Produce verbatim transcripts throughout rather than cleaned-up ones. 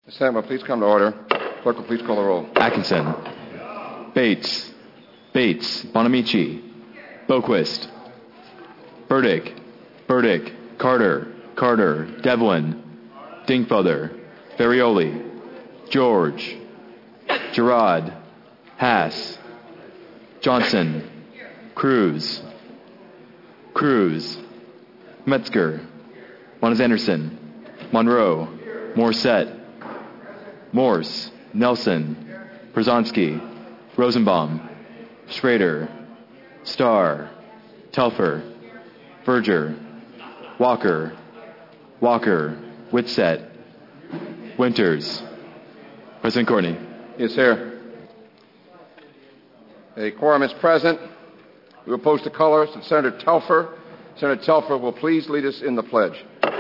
The Senate will please come to order. Clerk will please call the roll. Atkinson. Bates. Bates. Bonamici. Boquist. Burdick. Burdick. Carter. Carter. Devlin. Dingfelder. Ferrioli. George. Gerard. Haas. Johnson. Cruz. Cruz. Metzger. Mons Anderson. Monroe. Morissette. Morse. Nelson. Brzezinski. Rosenbaum. Schrader. Starr. Telfer. Berger. Walker. Walker. Whitsett. Winters. President Courtney. Yes, sir. A quorum is present. We will post the colors of Senator Telfer. Senator Telfer will please lead us in the pledge.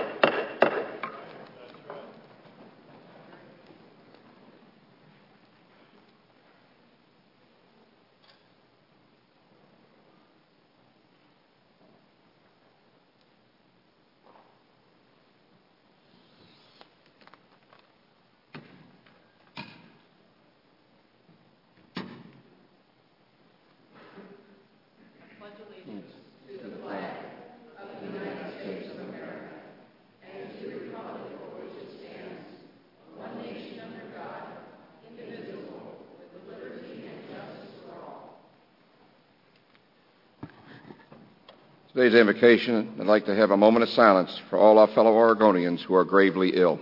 Today's invocation, I'd like to have a moment of silence for all our fellow Oregonians who are gravely ill.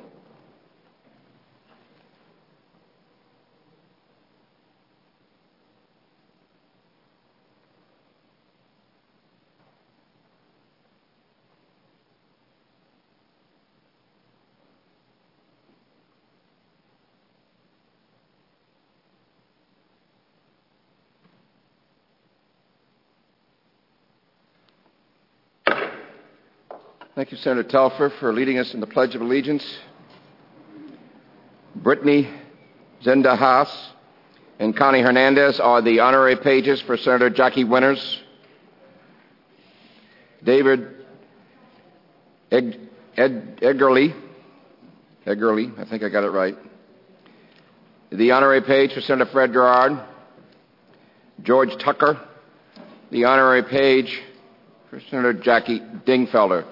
Thank you, Senator Telfer, for leading us in the Pledge of Allegiance. Brittany Zenda Haas and Connie Hernandez are the honorary pages for Senator Jackie Winters. David Ed, Ed, Edgerly, Edgerly, I think I got it right. The honorary page for Senator Fred Gerard. George Tucker, the honorary page for Senator Jackie Dingfelder.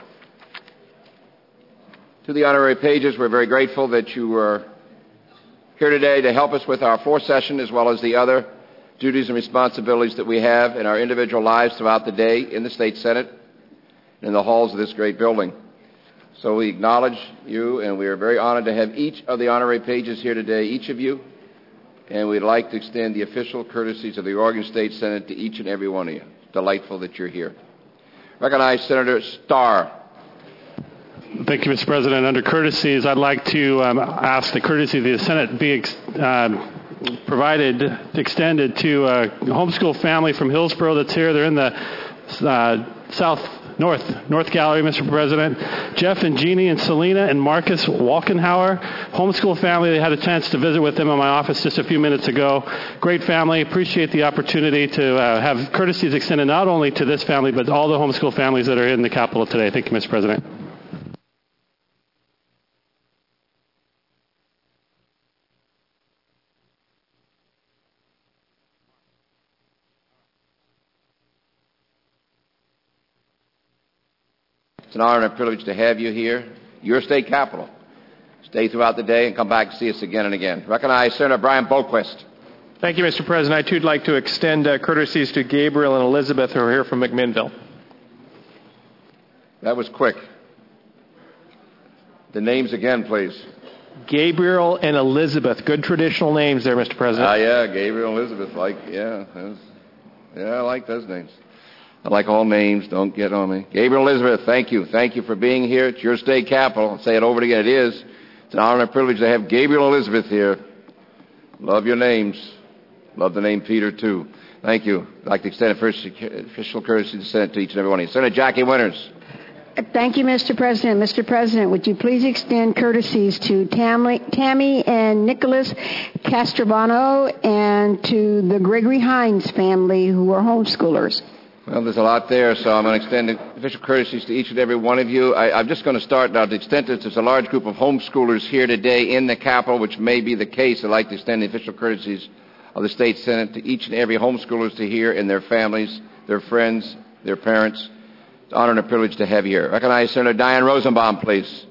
To the honorary pages, we're very grateful that you were here today to help us with our fourth session as well as the other duties and responsibilities that we have in our individual lives throughout the day in the State Senate and in the halls of this great building. So we acknowledge you, and we are very honored to have each of the honorary pages here today, each of you, and we'd like to extend the official courtesies of the Oregon State Senate to each and every one of you. It's delightful that you're here. Recognize Senator Starr. Thank you, Mister President. Under courtesies, I'd like to um, ask the courtesy of the Senate be ex- uh, provided, extended to a homeschool family from Hillsborough that's here. They're in the uh, south, north, north gallery, Mister President. Jeff and Jeannie and Selena and Marcus Walkenhauer, homeschool family. They had a chance to visit with them in my office just a few minutes ago. Great family. Appreciate the opportunity to uh, have courtesies extended not only to this family, but all the homeschool families that are in the Capitol today. Thank you, Mister President. It's an honor and a privilege to have you here, your state capitol. Stay throughout the day and come back and see us again and again. Recognize Senator Brian Boquist. Thank you, Mister President. I, too, would like to extend uh, courtesies to Gabriel and Elizabeth, who are here from McMinnville. That was quick. The names again, please. Gabriel and Elizabeth. Good traditional names there, Mister President. Ah, yeah, Gabriel and Elizabeth. Like, yeah, was, yeah, I like those names. I like all names. Don't get on me. Gabriel Elizabeth, thank you. Thank you for being here. It's your state capitol. I'll say it over again. It is. It's an honor and a privilege to have Gabriel Elizabeth here. Love your names. Love the name Peter, too. Thank you. I'd like to extend a first official courtesy to Senate to each and every one of you. Senator Jackie Winters. Thank you, Mister President. Mister President, would you please extend courtesies to Tammy, Tammy and Nicholas Castrovano and to the Gregory Hines family who are homeschoolers? Well, there's a lot there, so I'm going to extend official courtesies to each and every one of you. I, I'm just going to start now. To the extent that there's a large group of homeschoolers here today in the Capitol, which may be the case, I'd like to extend the official courtesies of the State Senate to each and every homeschoolers to here and their families, their friends, their parents. It's an honor and a privilege to have you here. Recognize Senator Diane Rosenbaum, please.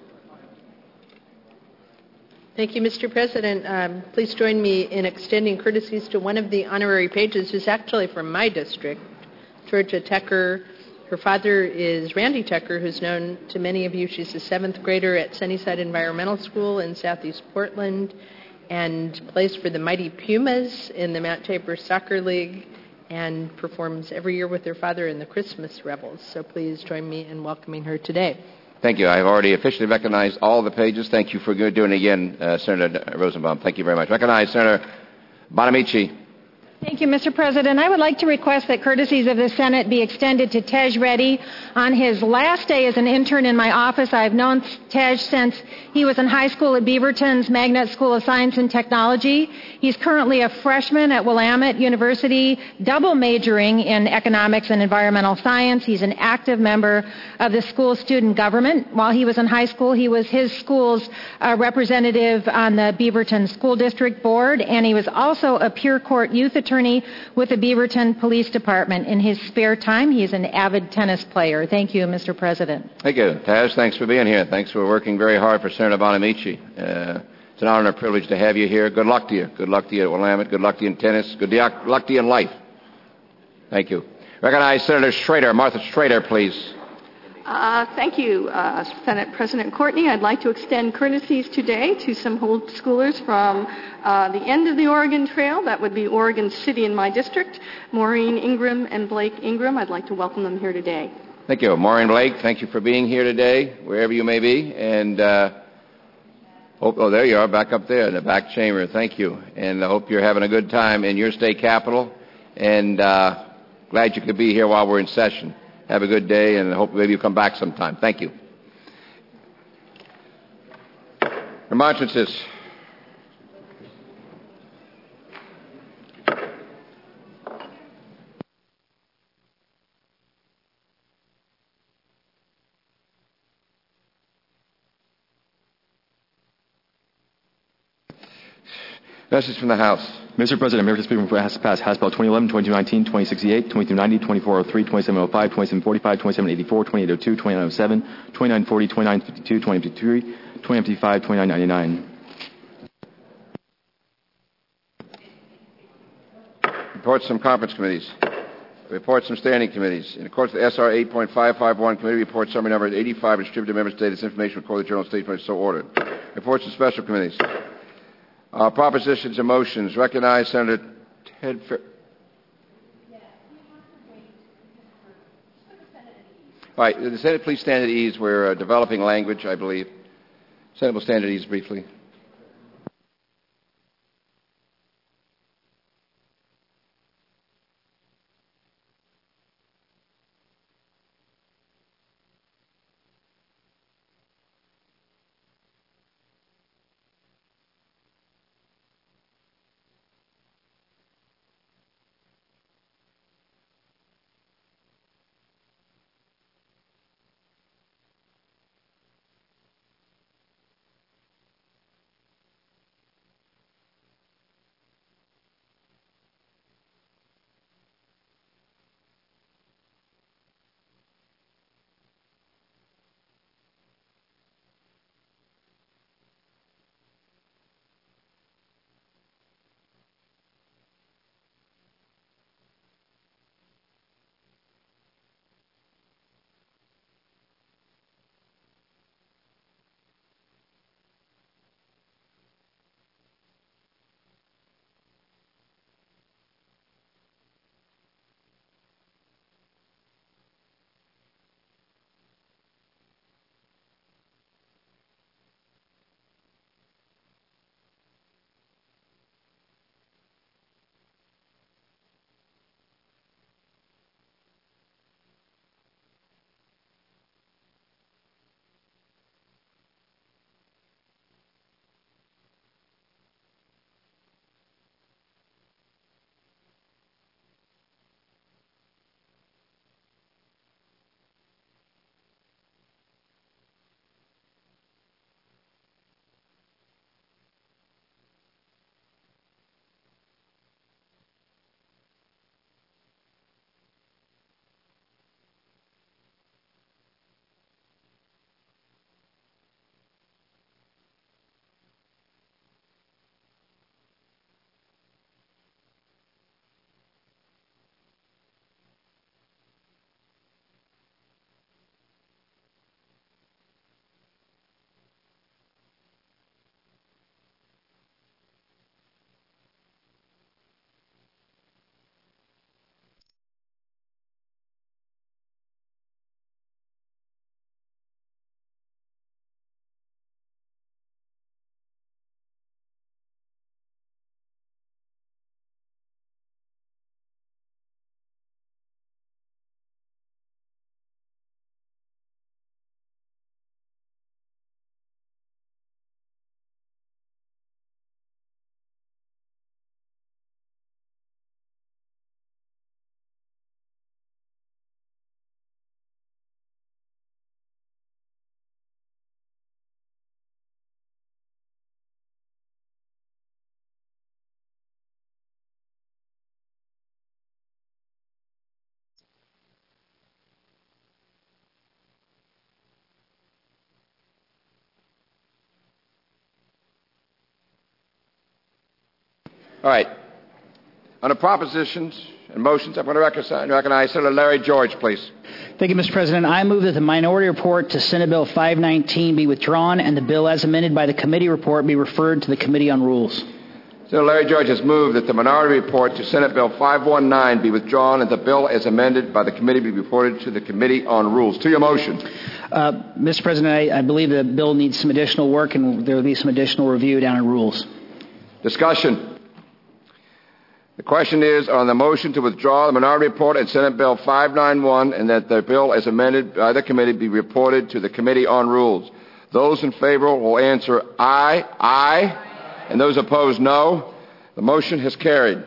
Thank you, Mister President. Um, please join me in extending courtesies to one of the honorary pages who's actually from my district, Georgia Tucker. Her father is Randy Tucker, who's known to many of you. She's a seventh grader at Sunnyside Environmental School in Southeast Portland and plays for the Mighty Pumas in the Mount Tabor Soccer League and performs every year with her father in the Christmas Revels. So please join me in welcoming her today. Thank you. I've already officially recognized all the pages. Thank you for doing it again, uh, Senator Rosenbaum. Thank you very much. Recognize Senator Bonamici. Thank you, Mister President. I would like to request that courtesies of the Senate be extended to Tej Reddy. On his last day as an intern in my office, I've known Tej since he was in high school at Beaverton's Magnet School of Science and Technology. He's currently a freshman at Willamette University, double majoring in economics and environmental science. He's an active member of the school student government. While he was in high school, he was his school's uh, representative on the Beaverton School District Board, and he was also a Pure Court youth attorney attorney with the Beaverton Police Department. In his spare time, he is an avid tennis player. Thank you, Mister President. Thank you. Taz, thanks for being here. Thanks for working very hard for Senator Bonamici. Uh, it's an honor and a privilege to have you here. Good luck to you. Good luck to you at Willamette. Good luck to you in tennis. Good luck to you in life. Thank you. Recognize Senator Schrader. Martha Schrader, please. Uh, thank you, uh, Senate President Courtney. I'd like to extend courtesies today to some homeschoolers from uh, the end of the Oregon Trail. That would be Oregon City in my district. Maureen Ingram and Blake Ingram. I'd like to welcome them here today. Thank you. Maureen Blake, thank you for being here today, wherever you may be. And uh, hope, oh, there you are, back up there in the back chamber. Thank you. And I hope you're having a good time in your state capital. And uh, glad you could be here while we're in session. Have a good day, and I hope maybe you come back sometime. Thank you. Remonstrances. Message from the House. Mister President, American Speaker has passed House Bill twenty eleven, twenty-two nineteen, twenty sixty-eight, twenty-two ninety, twenty-four oh three, twenty-seven oh five, twenty-seven forty-five, twenty-seven eighty-four, twenty-eight oh two, twenty-nine oh seven, twenty-nine forty, twenty-nine fifty-two, twenty fifty-three, twenty fifty-five, twenty-nine ninety-nine. Reports from conference committees. Reports from standing committees. In accordance with S R eight point five five one, committee report summary number eighty-five, distributed to members today. This information recorded in the Journal of State Affairs, so ordered. Reports from special committees. Uh, propositions and motions. Recognize Senator Ted Fer- All right, the Senate please stand at ease. We're uh, developing language, I believe. Senate will stand at ease briefly. All right. On the propositions and motions, I'm going to recognize, recognize Senator Larry George, please. Thank you, Mister President. I move that the minority report to Senate Bill five nineteen be withdrawn and the bill as amended by the committee report be referred to the Committee on Rules. Senator Larry George has moved that the minority report to Senate Bill five nineteen be withdrawn and the bill as amended by the committee be reported to the Committee on Rules. To your motion. Uh, Mister President, I, I believe the bill needs some additional work and there will be some additional review down in Rules. Discussion. The question is on the motion to withdraw the minority report in Senate Bill five ninety-one and that the bill as amended by the committee be reported to the Committee on Rules. Those in favor will answer aye, aye, and those opposed no. The motion has carried.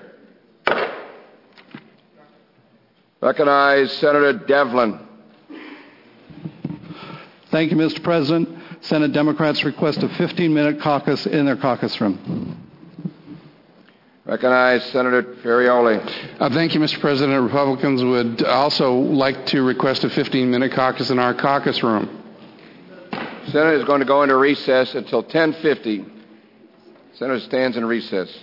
Recognize Senator Devlin. Thank you, Mister President. Senate Democrats request a fifteen-minute caucus in their caucus room. Recognize Senator Ferrioli. Uh, thank you, Mister President. Republicans would also like to request a fifteen-minute caucus in our caucus room. Senate is going to go into recess until ten fifty. Senator stands in recess.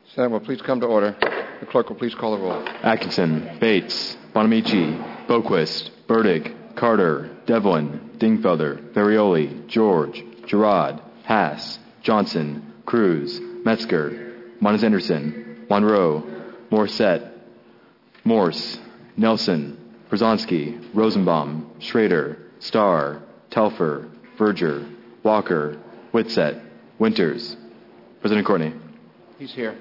Senate will please come to order. The clerk will please call the roll. Atkinson, Bates, Bonamici, Boquist, Burdick, Carter, Devlin, Dingfelder, Varioli, George, Gerard, Haas, Johnson, Cruz, Metzger, Mons Anderson, Monroe, Morissette, Morse, Nelson, Brzezinski, Rosenbaum, Schrader, Starr, Telfer, Verger, Walker, Whitsett, Winters. President Courtney. He's here.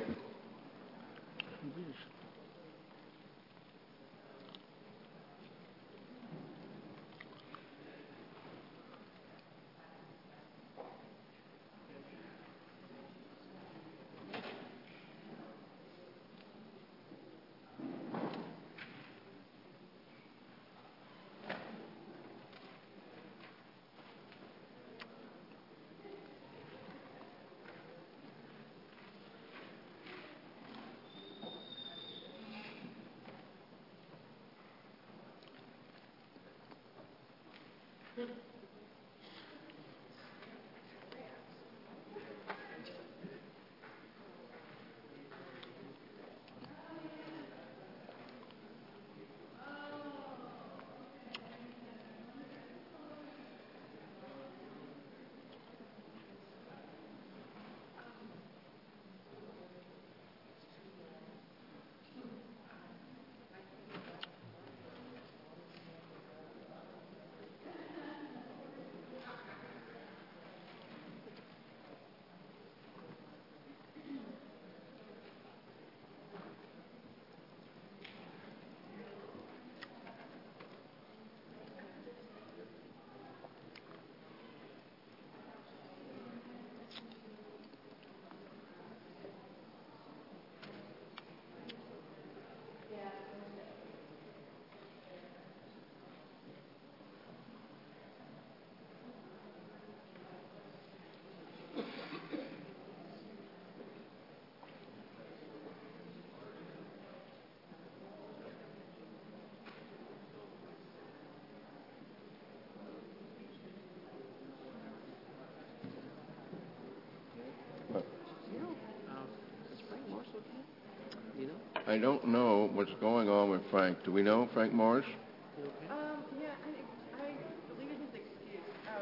I don't know what's going on with Frank. Do we know Frank Morris? Um, yeah, I, I believe in his excuse.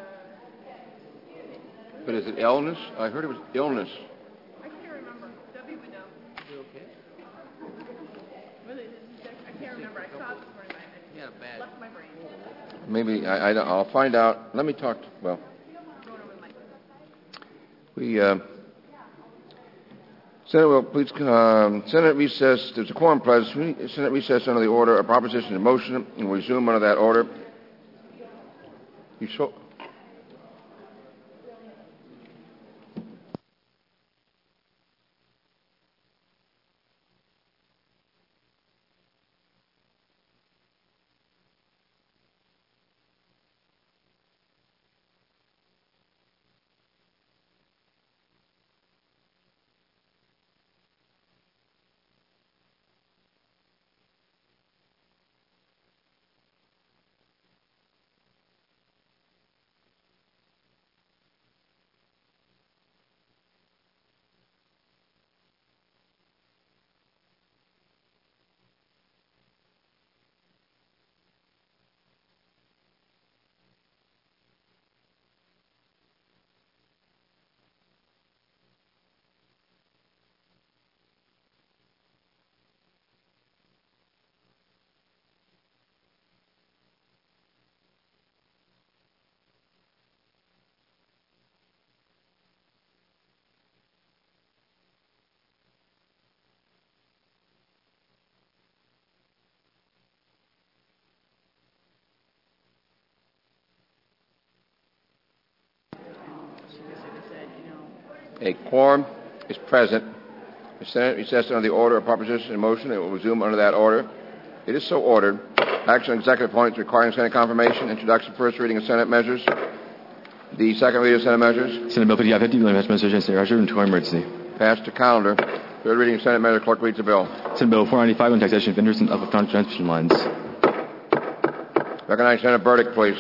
Uh, But is it illness? I heard it was illness. I can't remember. Debbie would know. You okay? Really, I can't remember. I saw it this morning, but I Yeah, bad. left my brain. Maybe I, I, I'll find out. Let me talk. To, well, we uh, Senate will please um, Senate recess. There's a quorum present. Senate recess under the order. A proposition in motion, and we resume under that order. You so. A quorum is present. The Senate recess under the order of proposition in motion. It will resume under that order. It is so ordered. Action on executive appointments requiring Senate confirmation. Introduction, first reading of Senate measures. The second reading of Senate measures. Senate Bill fifty-five fifty, administration State Treasurer, and declaring emergency. Passed to calendar. Third reading of Senate measure. Clerk reads the bill. Senate Bill four ninety-five on taxation of vendors and of transmission lines. Recognize Senator Burdick, please.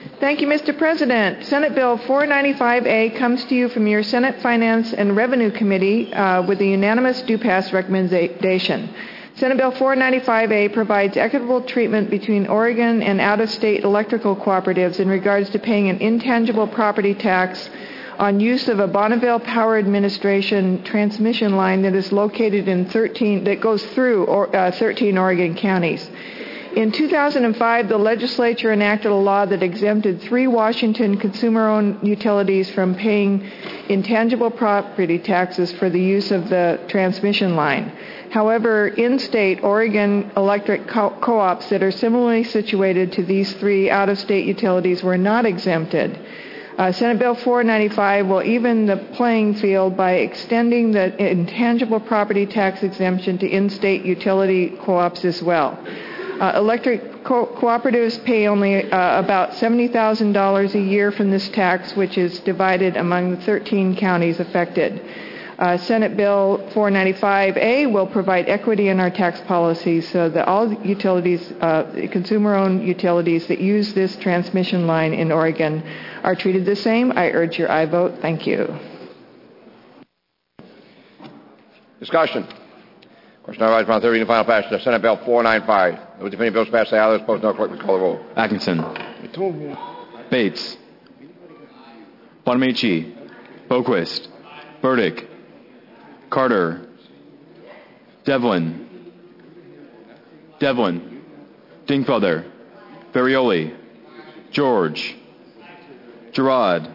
Thank you, Mister President. Senate Bill four ninety-five A comes to you from your Senate Finance and Revenue Committee uh, with a unanimous do-pass recommendation. Senate Bill four ninety-five A provides equitable treatment between Oregon and out-of-state electrical cooperatives in regards to paying an intangible property tax on use of a Bonneville Power Administration transmission line that is located in thirteen that goes through or, uh, thirteen Oregon counties. In two thousand five, the legislature enacted a law that exempted three Washington consumer-owned utilities from paying intangible property taxes for the use of the transmission line. However, in-state Oregon electric co- co-ops that are similarly situated to these three out-of-state utilities were not exempted. Uh, Senate Bill four ninety-five will even the playing field by extending the intangible property tax exemption to in-state utility co-ops as well. Uh, electric co- cooperatives pay only uh, about seventy thousand dollars a year from this tax, which is divided among the thirteen counties affected. Uh, Senate Bill four ninety-five A will provide equity in our tax policies so that all utilities, uh, consumer-owned utilities that use this transmission line in Oregon are treated the same. I urge your aye vote. Thank you. Discussion. Question number item thirty in final passage of Senate Bill four ninety-five. Those defending bills passed, say aye. Those opposed, no. Clerk, please call the roll. Atkinson. Bates. Bonamici. Boquist. Burdick. Carter. Devlin. Devlin. Dingfelder. Ferrioli. George. Gerard.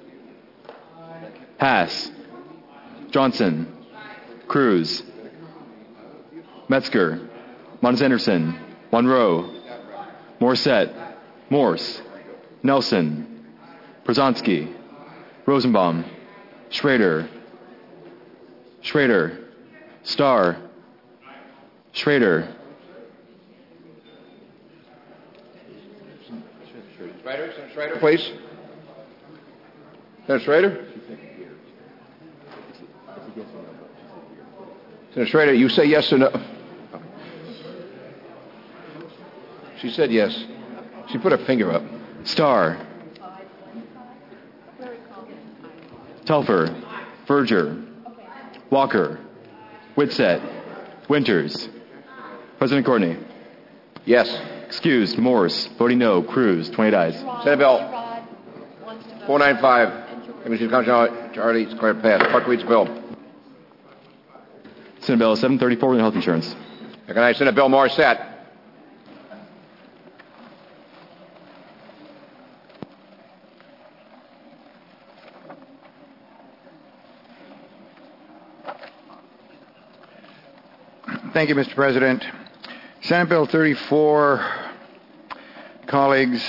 Hass. Johnson. Cruz. Metzger. Mons Anderson. Monroe. Morissette. Morse. Nelson. Przanski. Rosenbaum. Schrader. Schrader. Starr. Schrader. Schrader, Senator Schrader, please. Senator Schrader? Senator Schrader, you say yes or no? She said yes. She put her finger up. Starr. Telfer. Verger. Walker. Whitsett. Winters. President Courtney. Yes. Excused. Morse. Voting no. Cruz. twenty ayes. Senate Bill four ninety-five. Committee Council Charlie declared passed. Clerk reads the bill. Senate Bill seven thirty-four, health insurance. Recognize Senate Bill Morissette. Thank you, Mister President. Senate Bill thirty-four, colleagues,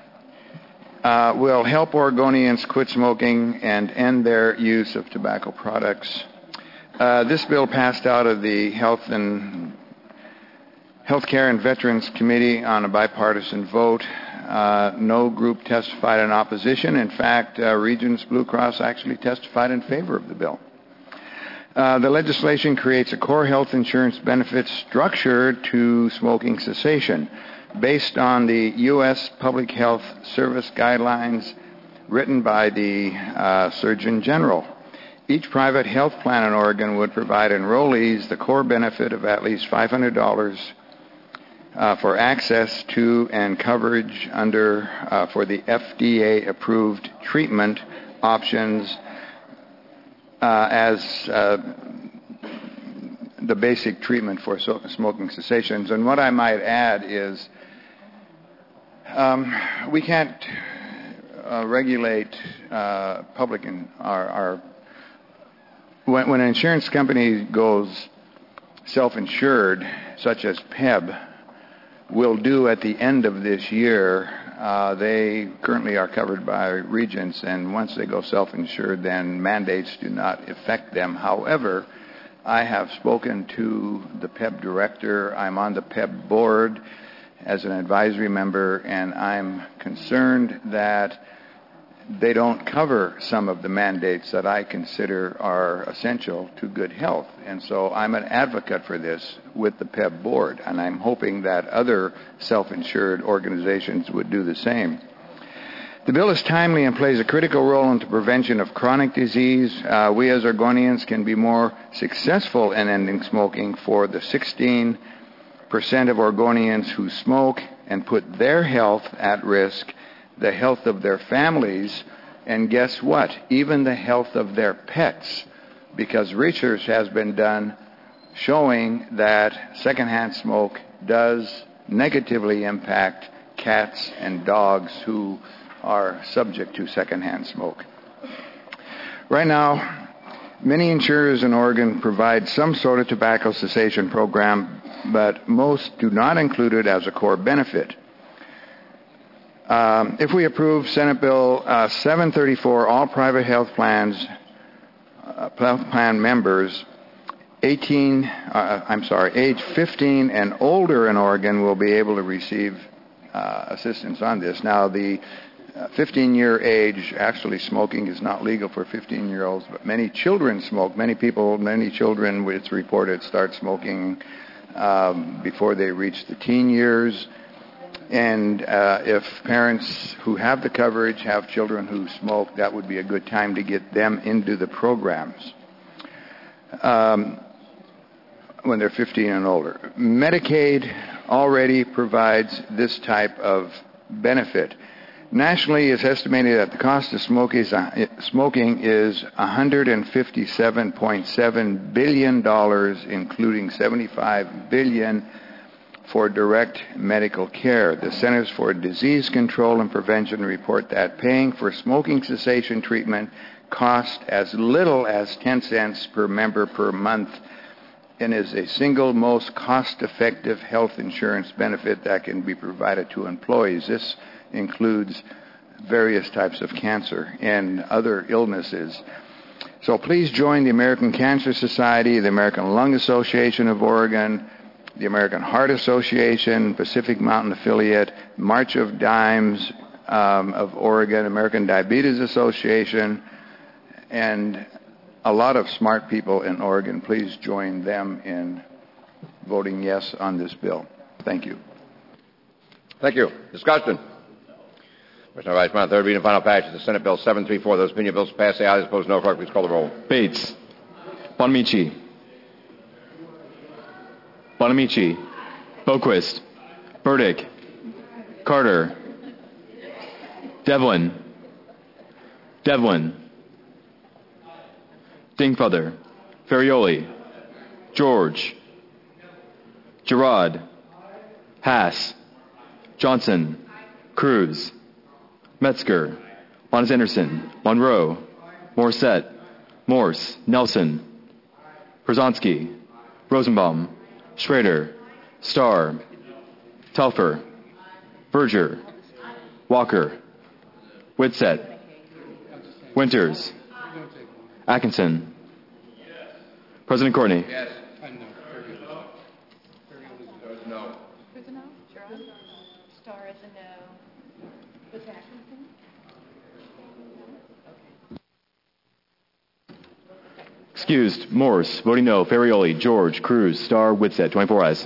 uh, will help Oregonians quit smoking and end their use of tobacco products. Uh, this bill passed out of the Health and Healthcare and Veterans Committee on a bipartisan vote. Uh, no group testified in opposition. In fact, uh, Regions Blue Cross actually testified in favor of the bill. Uh, the legislation creates a core health insurance benefit structure to smoking cessation based on the U S Public Health Service guidelines written by the uh, Surgeon General. Each private health plan in Oregon would provide enrollees the core benefit of at least five hundred dollars uh, for access to and coverage under uh, for the F D A-approved treatment options Uh, as uh, the basic treatment for so- smoking cessations. And what I might add is um, we can't uh, regulate uh, public in our, our when, when an insurance company goes self-insured, such as P E B will do at the end of this year. Uh, they currently are covered by Regents, and once they go self-insured, then mandates do not affect them. However, I have spoken to the P E B director. I'm on the P E B board as an advisory member, and I'm concerned that they don't cover some of the mandates that I consider are essential to good health. And so I'm an advocate for this with the P E B board, and I'm hoping that other self-insured organizations would do the same. The bill is timely and plays a critical role in the prevention of chronic disease. Uh, we as Oregonians can be more successful in ending smoking for the sixteen percent of Oregonians who smoke and put their health at risk, the health of their families, and guess what? Even the health of their pets, because research has been done showing that secondhand smoke does negatively impact cats and dogs who are subject to secondhand smoke. Right now, many insurers in Oregon provide some sort of tobacco cessation program, but most do not include it as a core benefit. Um, if we approve Senate Bill uh, seven thirty-four, all private health plans, uh, health plan members, eighteen, uh, I'm sorry, age fifteen and older in Oregon will be able to receive uh, assistance on this. Now, the fifteen-year age, actually smoking is not legal for fifteen-year-olds, but many children smoke. Many people, many children, it's reported, start smoking um, before they reach the teen years. And uh, if parents who have the coverage have children who smoke, that would be a good time to get them into the programs um, when they're fifteen and older. Medicaid already provides this type of benefit. Nationally, it's estimated that the cost of smoking is, uh, smoking is one hundred fifty-seven point seven billion dollars, including seventy-five billion dollars for direct medical care. The Centers for Disease Control and Prevention report that paying for smoking cessation treatment costs as little as ten cents per member per month and is a single most cost-effective health insurance benefit that can be provided to employees. This includes various types of cancer and other illnesses. So please join the American Cancer Society, the American Lung Association of Oregon, the American Heart Association, Pacific Mountain Affiliate, March of Dimes um, of Oregon, American Diabetes Association, and a lot of smart people in Oregon. Please join them in voting yes on this bill. Thank you. Thank you. Discussion. Commissioner Vice President, third reading and final passage of the Senate Bill seven thirty-four. Those opinion bills pass, say aye. Those opposed, no. Clerk, please call the roll. Bates. Bonamici. Bonamici. Boquist. Burdick. Carter. Devlin. Devlin. Dingfather. Ferrioli. George. Gerard. Haas. Johnson. Cruz. Metzger. Mons Anderson. Monroe. Morissette. Morse. Nelson. Brzezinski. Rosenbaum. Schrader. Starr. Telfer. Berger. Walker. Whitsett. Winters. Atkinson. President Courtney. Yes. No. Who's a no? Star is a no. Was Atkinson? Excused. Morse. Voting no. Ferrioli. George. Cruz. Starr. Whitsett. twenty-four ayes.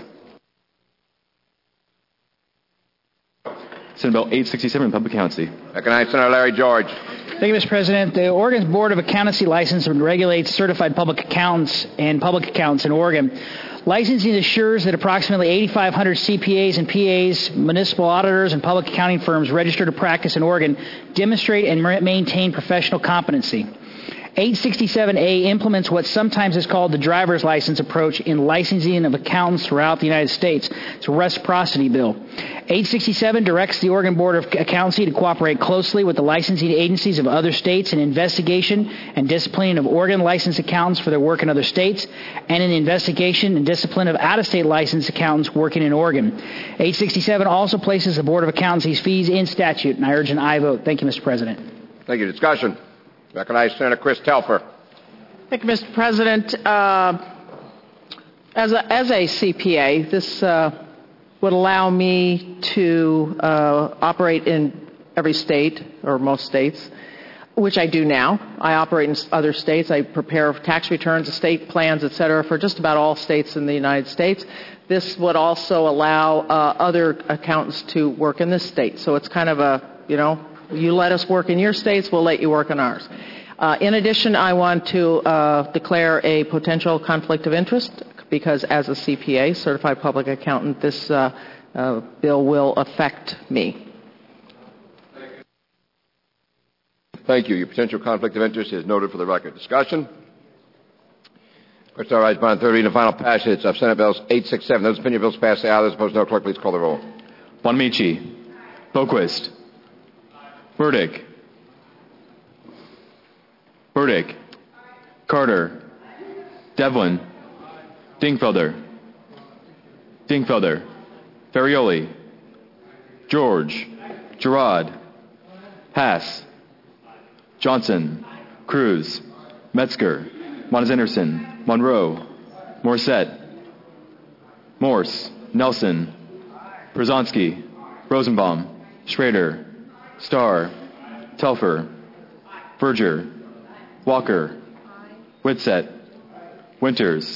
Senate Bill eight sixty-seven, Public Accountancy. Recognize Senator Larry George. Thank you, Mister President. The Oregon's Board of Accountancy license regulates certified public accountants and public accountants in Oregon. Licensing assures that approximately eighty-five hundred C P As and P As, municipal auditors, and public accounting firms registered to practice in Oregon demonstrate and maintain professional competency. eight sixty-seven A implements what sometimes is called the driver's license approach in licensing of accountants throughout the United States. It's a reciprocity bill. eight sixty-seven directs the Oregon Board of Accountancy to cooperate closely with the licensing agencies of other states in investigation and disciplining of Oregon licensed accountants for their work in other states, and in the investigation and discipline of out-of-state licensed accountants working in Oregon. eight sixty-seven also places the Board of Accountancy's fees in statute, and I urge an aye vote. Thank you, Mister President. Thank you. Discussion. Recognize Senator Chris Telfer. Thank you, Mister President. Uh, as, a, as a C P A, this uh, would allow me to uh, operate in every state, or most states, which I do now. I operate in other states. I prepare tax returns, estate plans, et cetera, for just about all states in the United States. This would also allow uh, other accountants to work in this state. So it's kind of a, you know, You let us work in your states, we'll let you work in ours. Uh, in addition, I want to uh, declare a potential conflict of interest because as a C P A, Certified Public Accountant, this uh, uh, bill will affect me. Thank you. Your potential conflict of interest is noted for the record. Discussion? Question authorized by third reading and final passage of Senate Bills eight sixty-seven. Those opinion bills passed, say aye. Those opposed, no. Clerk, please call the roll. Bonamici. Boquist. Burdick. Burdick. Carter. Devlin. Dingfelder. Dingfelder. Ferrioli. George. Gerard. Hass. Johnson. Cruz. Metzger. Mons Anderson. Monroe. Morissette. Morse. Nelson. Brzezinski. Rosenbaum. Schrader. Starr. Telfer. Berger. Walker. Whitsett. Winters.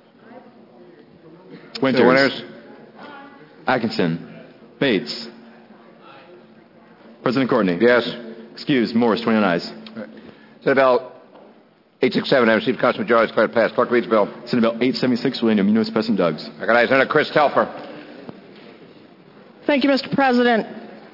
Winters. Winters. Atkinson. Bates. President Courtney. Yes. Excuse. Morris. twenty-nine ayes. Right. Senate Bill eight sixty-seven has received Council majority. Declared passed. Clerk reads the bill. Senate Bill eight seventy-six will introduce President Duggs. Recognize Senator Chris Telfer. Thank you, Mister President.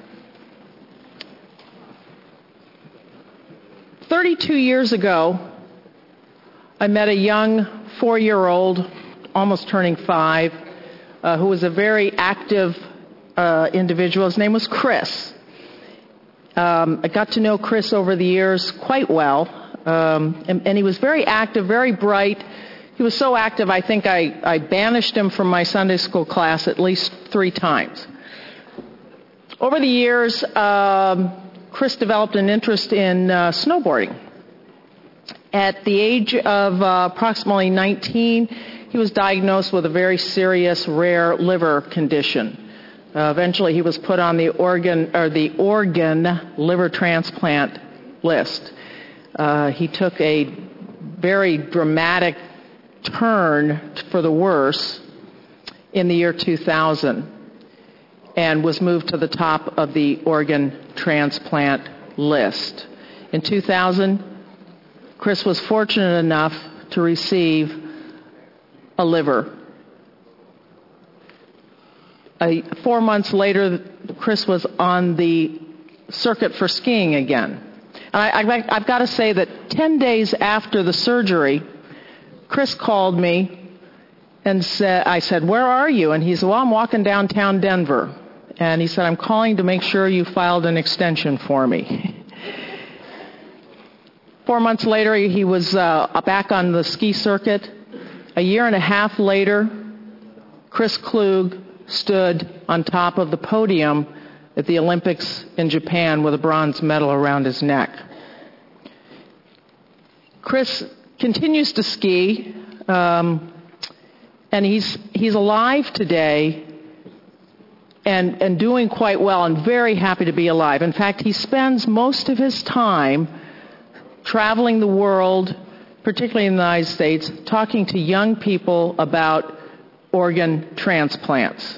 thirty-two years ago, I met a young four-year-old, almost turning five, uh, who was a very active uh, individual. His name was Chris. Um, I got to know Chris over the years quite well, um, and, and he was very active, very bright. He was so active, I think I, I banished him from my Sunday school class at least three times. Over the years, um, Chris developed an interest in uh, snowboarding. At the age of uh, approximately nineteen, he was diagnosed with a very serious, rare liver condition. Uh, eventually, he was put on the organ or the organ liver transplant list. Uh, he took a very dramatic turn for the worse in the year two thousand and was moved to the top of the organ transplant list. In two thousand, Chris was fortunate enough to receive a liver. Uh, four months later, Chris was on the circuit for skiing again. And I, I, I've got to say that ten days after the surgery, Chris called me and said, I said, "Where are you?" And he said, "Well, I'm walking downtown Denver." And he said, "I'm calling to make sure you filed an extension for me." Four months later, he was uh, back on the ski circuit. A year and a half later, Chris Klug stood on top of the podium at the Olympics in Japan with a bronze medal around his neck. Chris continues to ski, um, and he's he's alive today and, and doing quite well and very happy to be alive. In fact, he spends most of his time traveling the world, particularly in the United States, talking to young people about organ transplants.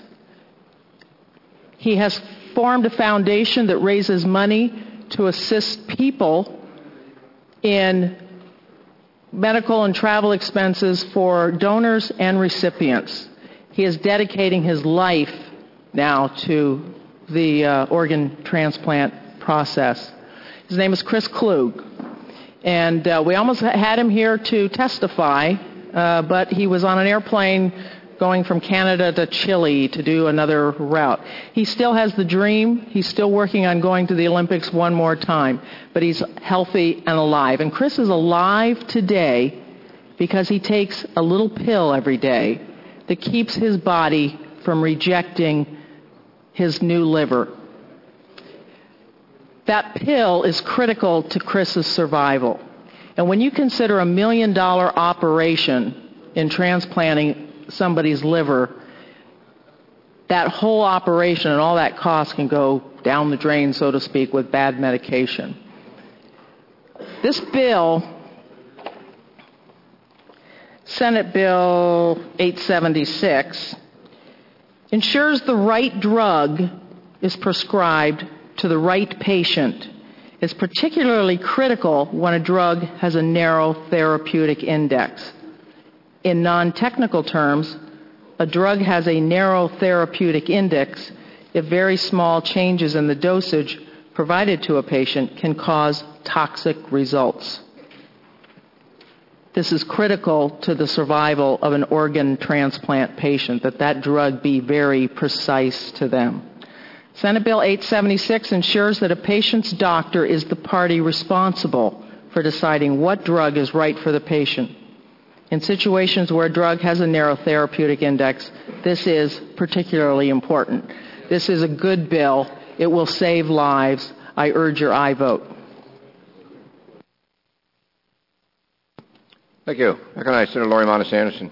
He has formed a foundation that raises money to assist people in medical and travel expenses for donors and recipients. He is dedicating his life now to the uh, organ transplant process. His name is Chris Klug. And uh, we almost had him here to testify, uh, but he was on an airplane going from Canada to Chile to do another route. He still has the dream. He's still working on going to the Olympics one more time, but he's healthy and alive. And Chris is alive today because he takes a little pill every day that keeps his body from rejecting his new liver. That pill is critical to Chris's survival. And when you consider a million dollar operation in transplanting somebody's liver, that whole operation and all that cost can go down the drain, so to speak, with bad medication. This bill, Senate Bill eight seventy-six, ensures the right drug is prescribed to the right patient is particularly critical when a drug has a narrow therapeutic index. In non-technical terms, a drug has a narrow therapeutic index if very small changes in the dosage provided to a patient can cause toxic results. This is critical to the survival of an organ transplant patient, that that drug be very precise to them. Senate Bill eight seventy-six ensures that a patient's doctor is the party responsible for deciding what drug is right for the patient. In situations where a drug has a narrow therapeutic index, this is particularly important. This is a good bill. It will save lives. I urge your aye vote. Thank you. I recognize Senator Lori Montes Anderson.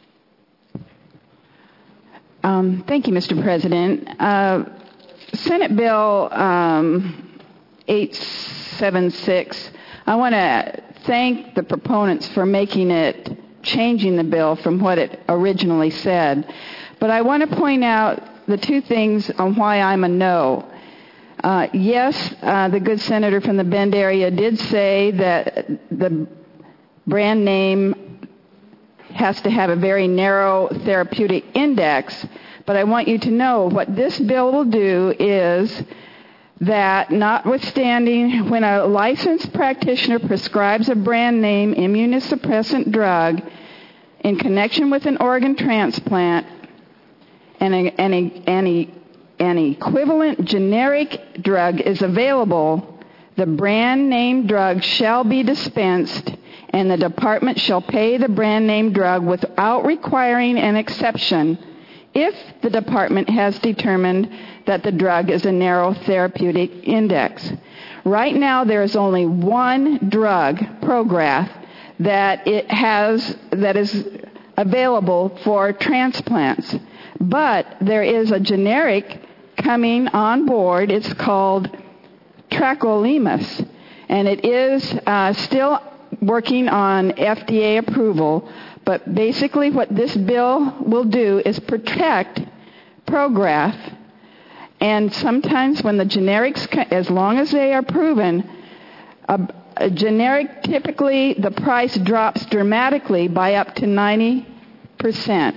Um, thank you, Mister President. Uh, Senate Bill um, eight seventy-six, I want to thank the proponents for making it, changing the bill from what it originally said. But I want to point out the two things on why I'm a no. Uh, yes, uh, the good senator from the Bend area did say that the brand name has to have a very narrow therapeutic index, but I want you to know what this bill will do is that notwithstanding when a licensed practitioner prescribes a brand name immunosuppressant drug in connection with an organ transplant and a, and a, and a, an equivalent generic drug is available, the brand name drug shall be dispensed and the department shall pay the brand name drug without requiring an exception if the department has determined that the drug is a narrow therapeutic index. Right now, there is only one drug, Prograf, that it has that is available for transplants. But there is a generic coming on board. It's called Tacrolimus, and it is uh, still working on F D A approval. But basically what this bill will do is protect Prograf, and sometimes when the generics, as long as they are proven, a, a generic, typically the price drops dramatically by up to ninety percent.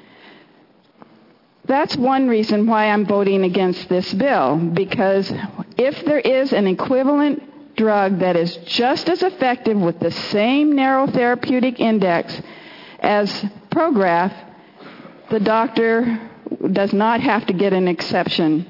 That's one reason why I'm voting against this bill, because if there is an equivalent drug that is just as effective with the same narrow therapeutic index as Prograf, the doctor does not have to get an exception.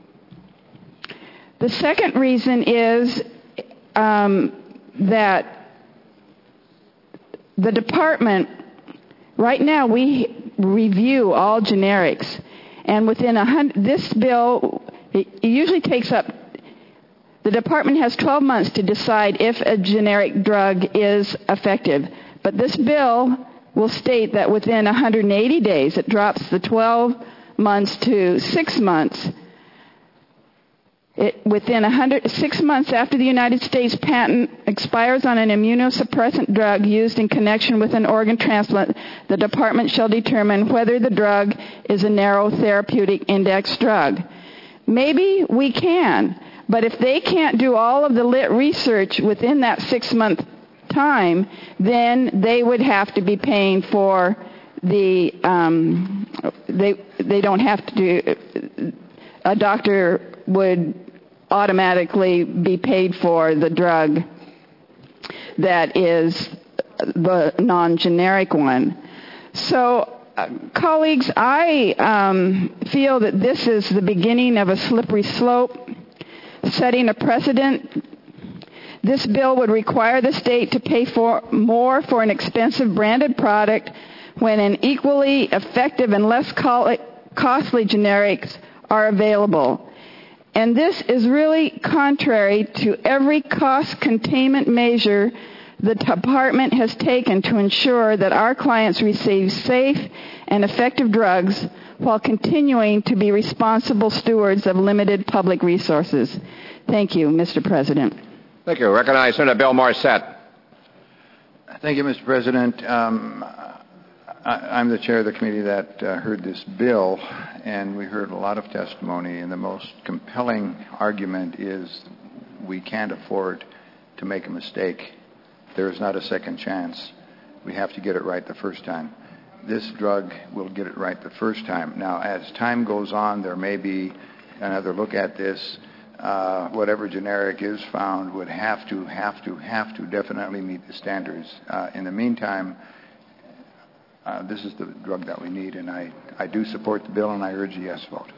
The second reason is um, that the department, right now we review all generics, and within a hundred, this bill, it usually takes up, the department has twelve months to decide if a generic drug is effective. But this bill will state that within one hundred eighty days, it drops the twelve months to six months. It, within one hundred, six months after the United States patent expires on an immunosuppressant drug used in connection with an organ transplant, the department shall determine whether the drug is a narrow therapeutic index drug. Maybe we can, but if they can't do all of the lit research within that six-month time, then they would have to be paying for the, um, they, they don't have to do, a doctor would automatically be paid for the drug that is the non-generic one. So, uh, colleagues, I um, feel that this is the beginning of a slippery slope, setting a precedent. This bill would require the state to pay for more for an expensive branded product when an equally effective and less costly generics are available. And this is really contrary to every cost containment measure the department has taken to ensure that our clients receive safe and effective drugs while continuing to be responsible stewards of limited public resources. Thank you, Mister President. Thank you. Recognize Senator Bill Marcet. Thank you, Mister President. Um, I, I'm the chair of the committee that uh, heard this bill, and we heard a lot of testimony, and the most compelling argument is we can't afford to make a mistake. There is not a second chance. We have to get it right the first time. This drug will get it right the first time. Now, as time goes on, there may be another look at this. Uh, whatever generic is found would have to, have to, have to definitely meet the standards. Uh, in the meantime, uh, this is the drug that we need, and I, I do support the bill, and I urge a yes vote.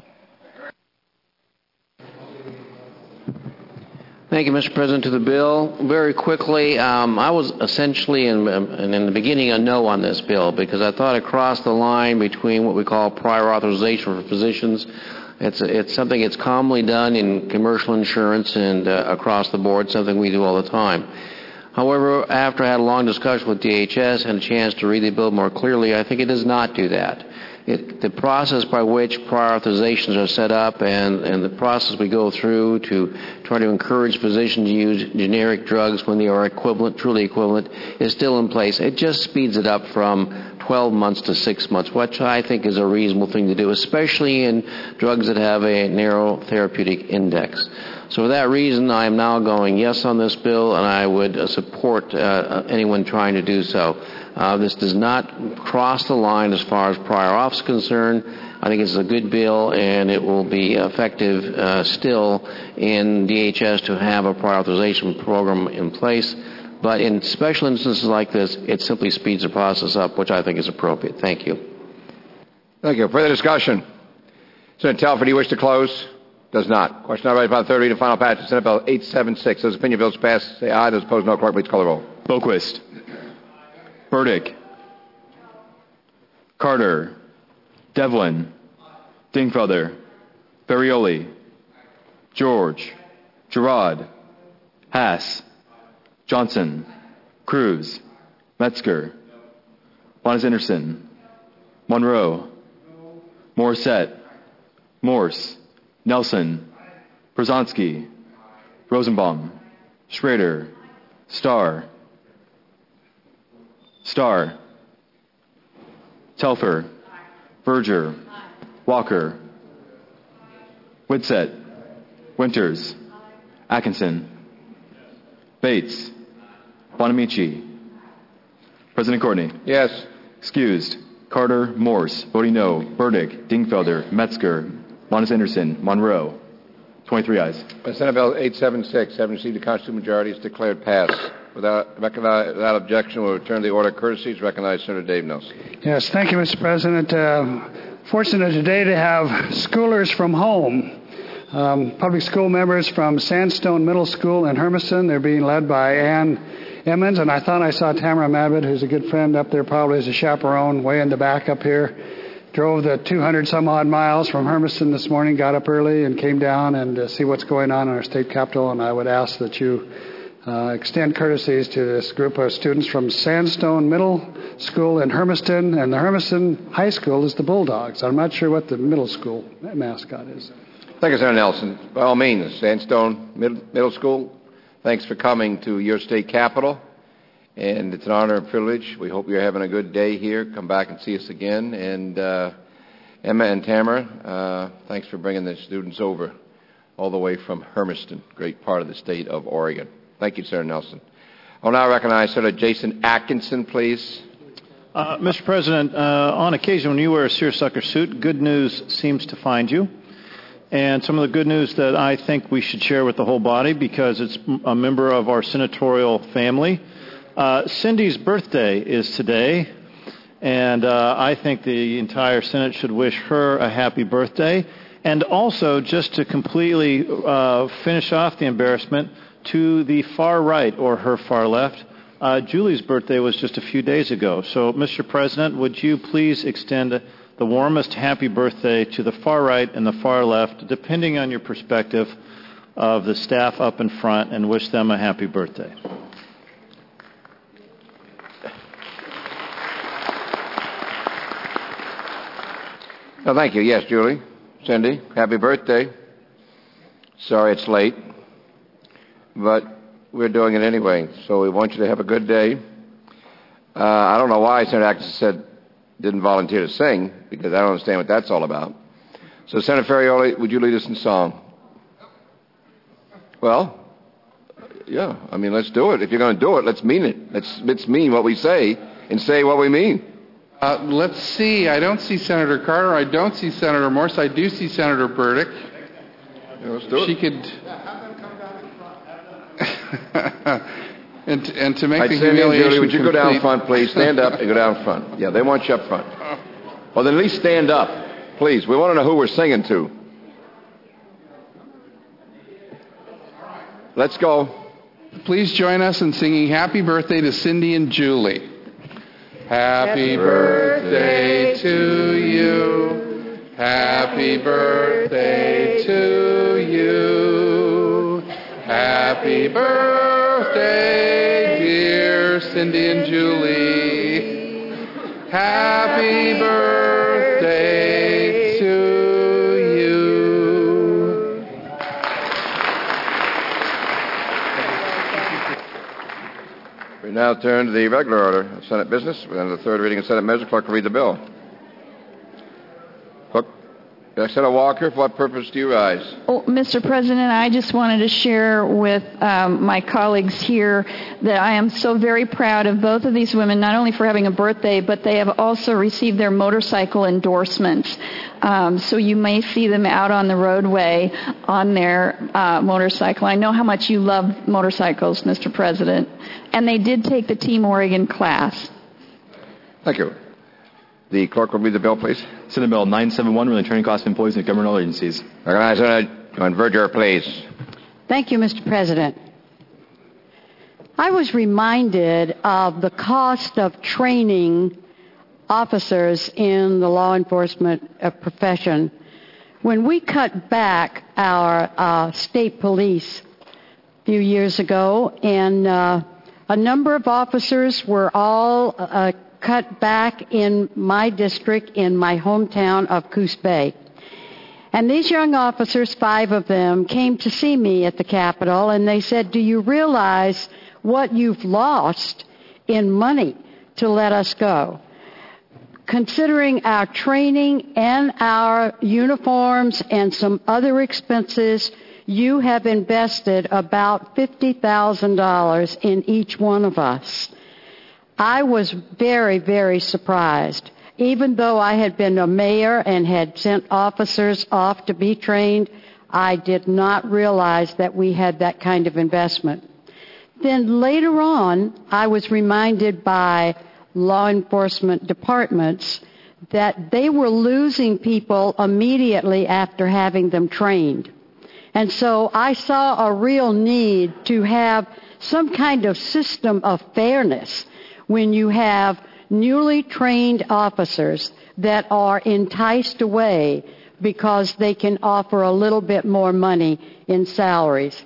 Thank you, Mister President. To the bill, very quickly, um, I was essentially in, in the beginning a no on this bill because I thought it crossed the line between what we call prior authorization for physicians. It's, it's something that's commonly done in commercial insurance and uh, across the board, something we do all the time. However, after I had a long discussion with D H S and a chance to read the bill more clearly, I think it does not do that. It, the process by which prior authorizations are set up and, and the process we go through to try to encourage physicians to use generic drugs when they are equivalent, truly equivalent, is still in place. It just speeds it up from twelve months to six months, which I think is a reasonable thing to do, especially in drugs that have a narrow therapeutic index. So for that reason, I am now going yes on this bill, and I would uh, support uh, anyone trying to do so. Uh, this does not cross the line as far as prior auth is concerned. I think it's a good bill, and it will be effective uh, still in D H S to have a prior authorization program in place. But in special instances like this, it simply speeds the process up, which I think is appropriate. Thank you. Thank you. Further discussion? Senator Telford, do you wish to close? Does not. Question not ready upon third reading, final passage. Senate Bill eight seventy-six. Those opinion bills passed, say aye. Those opposed, no. Clerk, please call the roll. Boquist. Burdick. Carter. Devlin. Dingfelder. Ferrioli. George. Gerard. Haas. Johnson. Cruz. Metzger. Bonas Anderson. Monroe. Morissette. Morse. Nelson. Brzezinski. Rosenbaum. Schrader. Starr. Starr. Telfer. Berger. Walker. Whitsett. Winters. Atkinson. Bates. Bonamici. President Courtney. Yes. Excused. Carter. Morse. Voting no. Burdick. Dingfelder. Metzger. Bonas Anderson. Monroe. twenty-three ayes. Senate Bill eight seventy-six, having received the constitutional majority, is declared passed. Without, without objection, we'll return to the order of courtesies. Recognize Senator Dave Nelson. Yes, thank you, Mister President. Uh, fortunate today to have schoolers from home. Um, public school members from Sandstone Middle School in Hermiston. They're being led by Ann Emmons, and I thought I saw Tamara Mabbitt, who's a good friend up there, probably as a chaperone, way in the back up here. Drove the two hundred some odd miles from Hermiston this morning, got up early and came down and uh, see what's going on in our state capitol. And I would ask that you uh, extend courtesies to this group of students from Sandstone Middle School in Hermiston. And the Hermiston High School is the Bulldogs. I'm not sure what the middle school mascot is. Thank you, Senator Nelson. By all means, Sandstone Middle, middle School, thanks for coming to your state capitol. And it's an honor and privilege. We hope you're having a good day here. Come back and see us again. And uh, Emma and Tamara, uh, thanks for bringing the students over all the way from Hermiston, great part of the state of Oregon. Thank you, Senator Nelson. I'll now recognize Senator Jason Atkinson, please. Uh, Mister President, uh, on occasion when you wear a seersucker suit, good news seems to find you. And some of the good news that I think we should share with the whole body, because it's a member of our senatorial family. Uh, Cindy's birthday is today, and uh, I think the entire Senate should wish her a happy birthday. And also, just to completely uh, finish off the embarrassment, to the far right, or her far left, uh, Julie's birthday was just a few days ago. So, Mister President, would you please extend the warmest happy birthday to the far right and the far left, depending on your perspective of the staff up in front, and wish them a happy birthday. Oh, thank you. Yes, Julie. Cindy, happy birthday. Sorry it's late, but we're doing it anyway, so we want you to have a good day. Uh, I don't know why Senator Atkinson said didn't volunteer to sing, because I don't understand what that's all about. So, Senator Ferrioli, would you lead us in song? Well, yeah, I mean, let's do it. If you're going to do it, let's mean it. Let's, let's mean what we say and say what we mean. Uh, let's see. I don't see Senator Carter. I don't see Senator Morse. I do see Senator Burdick. Yeah, let's do it. She could... and, and to make I'd the say, humiliation Julie, would you complete, go down front, please? Stand up and go down front. Yeah, they want you up front. Well, then at least stand up, please. We want to know who we're singing to. Let's go. Please join us in singing Happy Birthday to Cindy and Julie. Happy birthday to you. Happy birthday to you. Happy birthday, dear Cindy and Julie. Happy birthday to you. We now turn to the regular order of Senate business. We're on the third reading of Senate measure. Clerk will read the bill. Clerk, Senator Walker, for what purpose do you rise? Oh, Mister President, I just wanted to share with um, my colleagues here that I am so very proud of both of these women, not only for having a birthday, but they have also received their motorcycle endorsements. Um, so you may see them out on the roadway on their uh, motorcycle. I know how much you love motorcycles, Mister President. And they did take the Team Oregon class. Thank you. The clerk will read the bill, please. Senate Bill nine seventy-one, relating training costs of employees in governmental agencies. Recognize Senator Van Verger, please. Thank you, Mister President. I was reminded of the cost of training officers in the law enforcement uh, profession when we cut back our uh, state police a few years ago, and uh, a number of officers were all uh, cut back in my district, in my hometown of Coos Bay. And these young officers, five of them, came to see me at the Capitol, and they said, do you realize what you've lost in money to let us go? Considering our training and our uniforms and some other expenses, you have invested about fifty thousand dollars in each one of us. I was very, very surprised. Even though I had been a mayor and had sent officers off to be trained, I did not realize that we had that kind of investment. Then later on, I was reminded by law enforcement departments that they were losing people immediately after having them trained. And so I saw a real need to have some kind of system of fairness when you have newly trained officers that are enticed away because they can offer a little bit more money in salaries.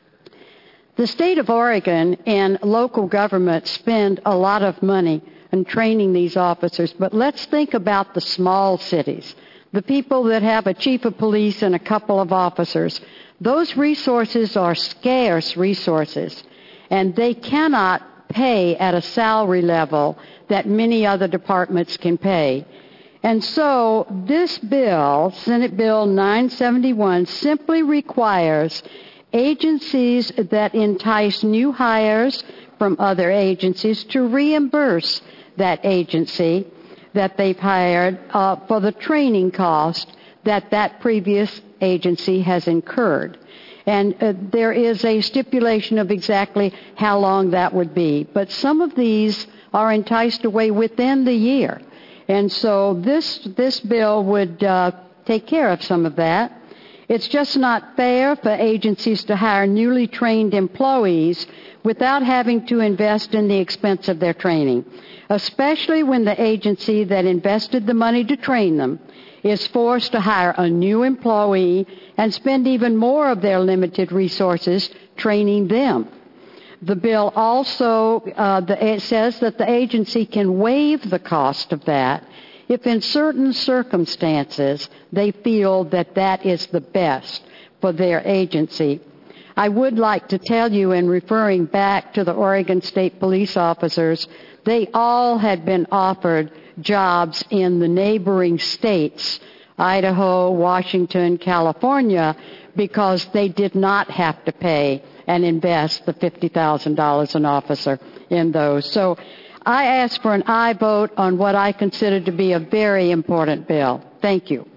The state of Oregon and local government spend a lot of money on training these officers, but let's think about the small cities, the people that have a chief of police and a couple of officers. Those resources are scarce resources, and they cannot pay at a salary level that many other departments can pay. And so this bill, Senate Bill nine seventy-one, simply requires agencies that entice new hires from other agencies to reimburse that agency that they've hired uh, for the training cost that that previous agency has incurred. And uh, there is a stipulation of exactly how long that would be. But some of these are enticed away within the year. And so this, this bill would uh, take care of some of that. It's just not fair for agencies to hire newly trained employees without having to invest in the expense of their training, especially when the agency that invested the money to train them is forced to hire a new employee and spend even more of their limited resources training them. The bill also uh, the, it says that the agency can waive the cost of that if in certain circumstances they feel that that is the best for their agency. I would like to tell you, in referring back to the Oregon State Police officers, they all had been offered jobs in the neighboring states Idaho, Washington, California, because they did not have to pay and invest the fifty thousand dollars an officer in those. So I ask for an aye vote on what I consider to be a very important bill. Thank you.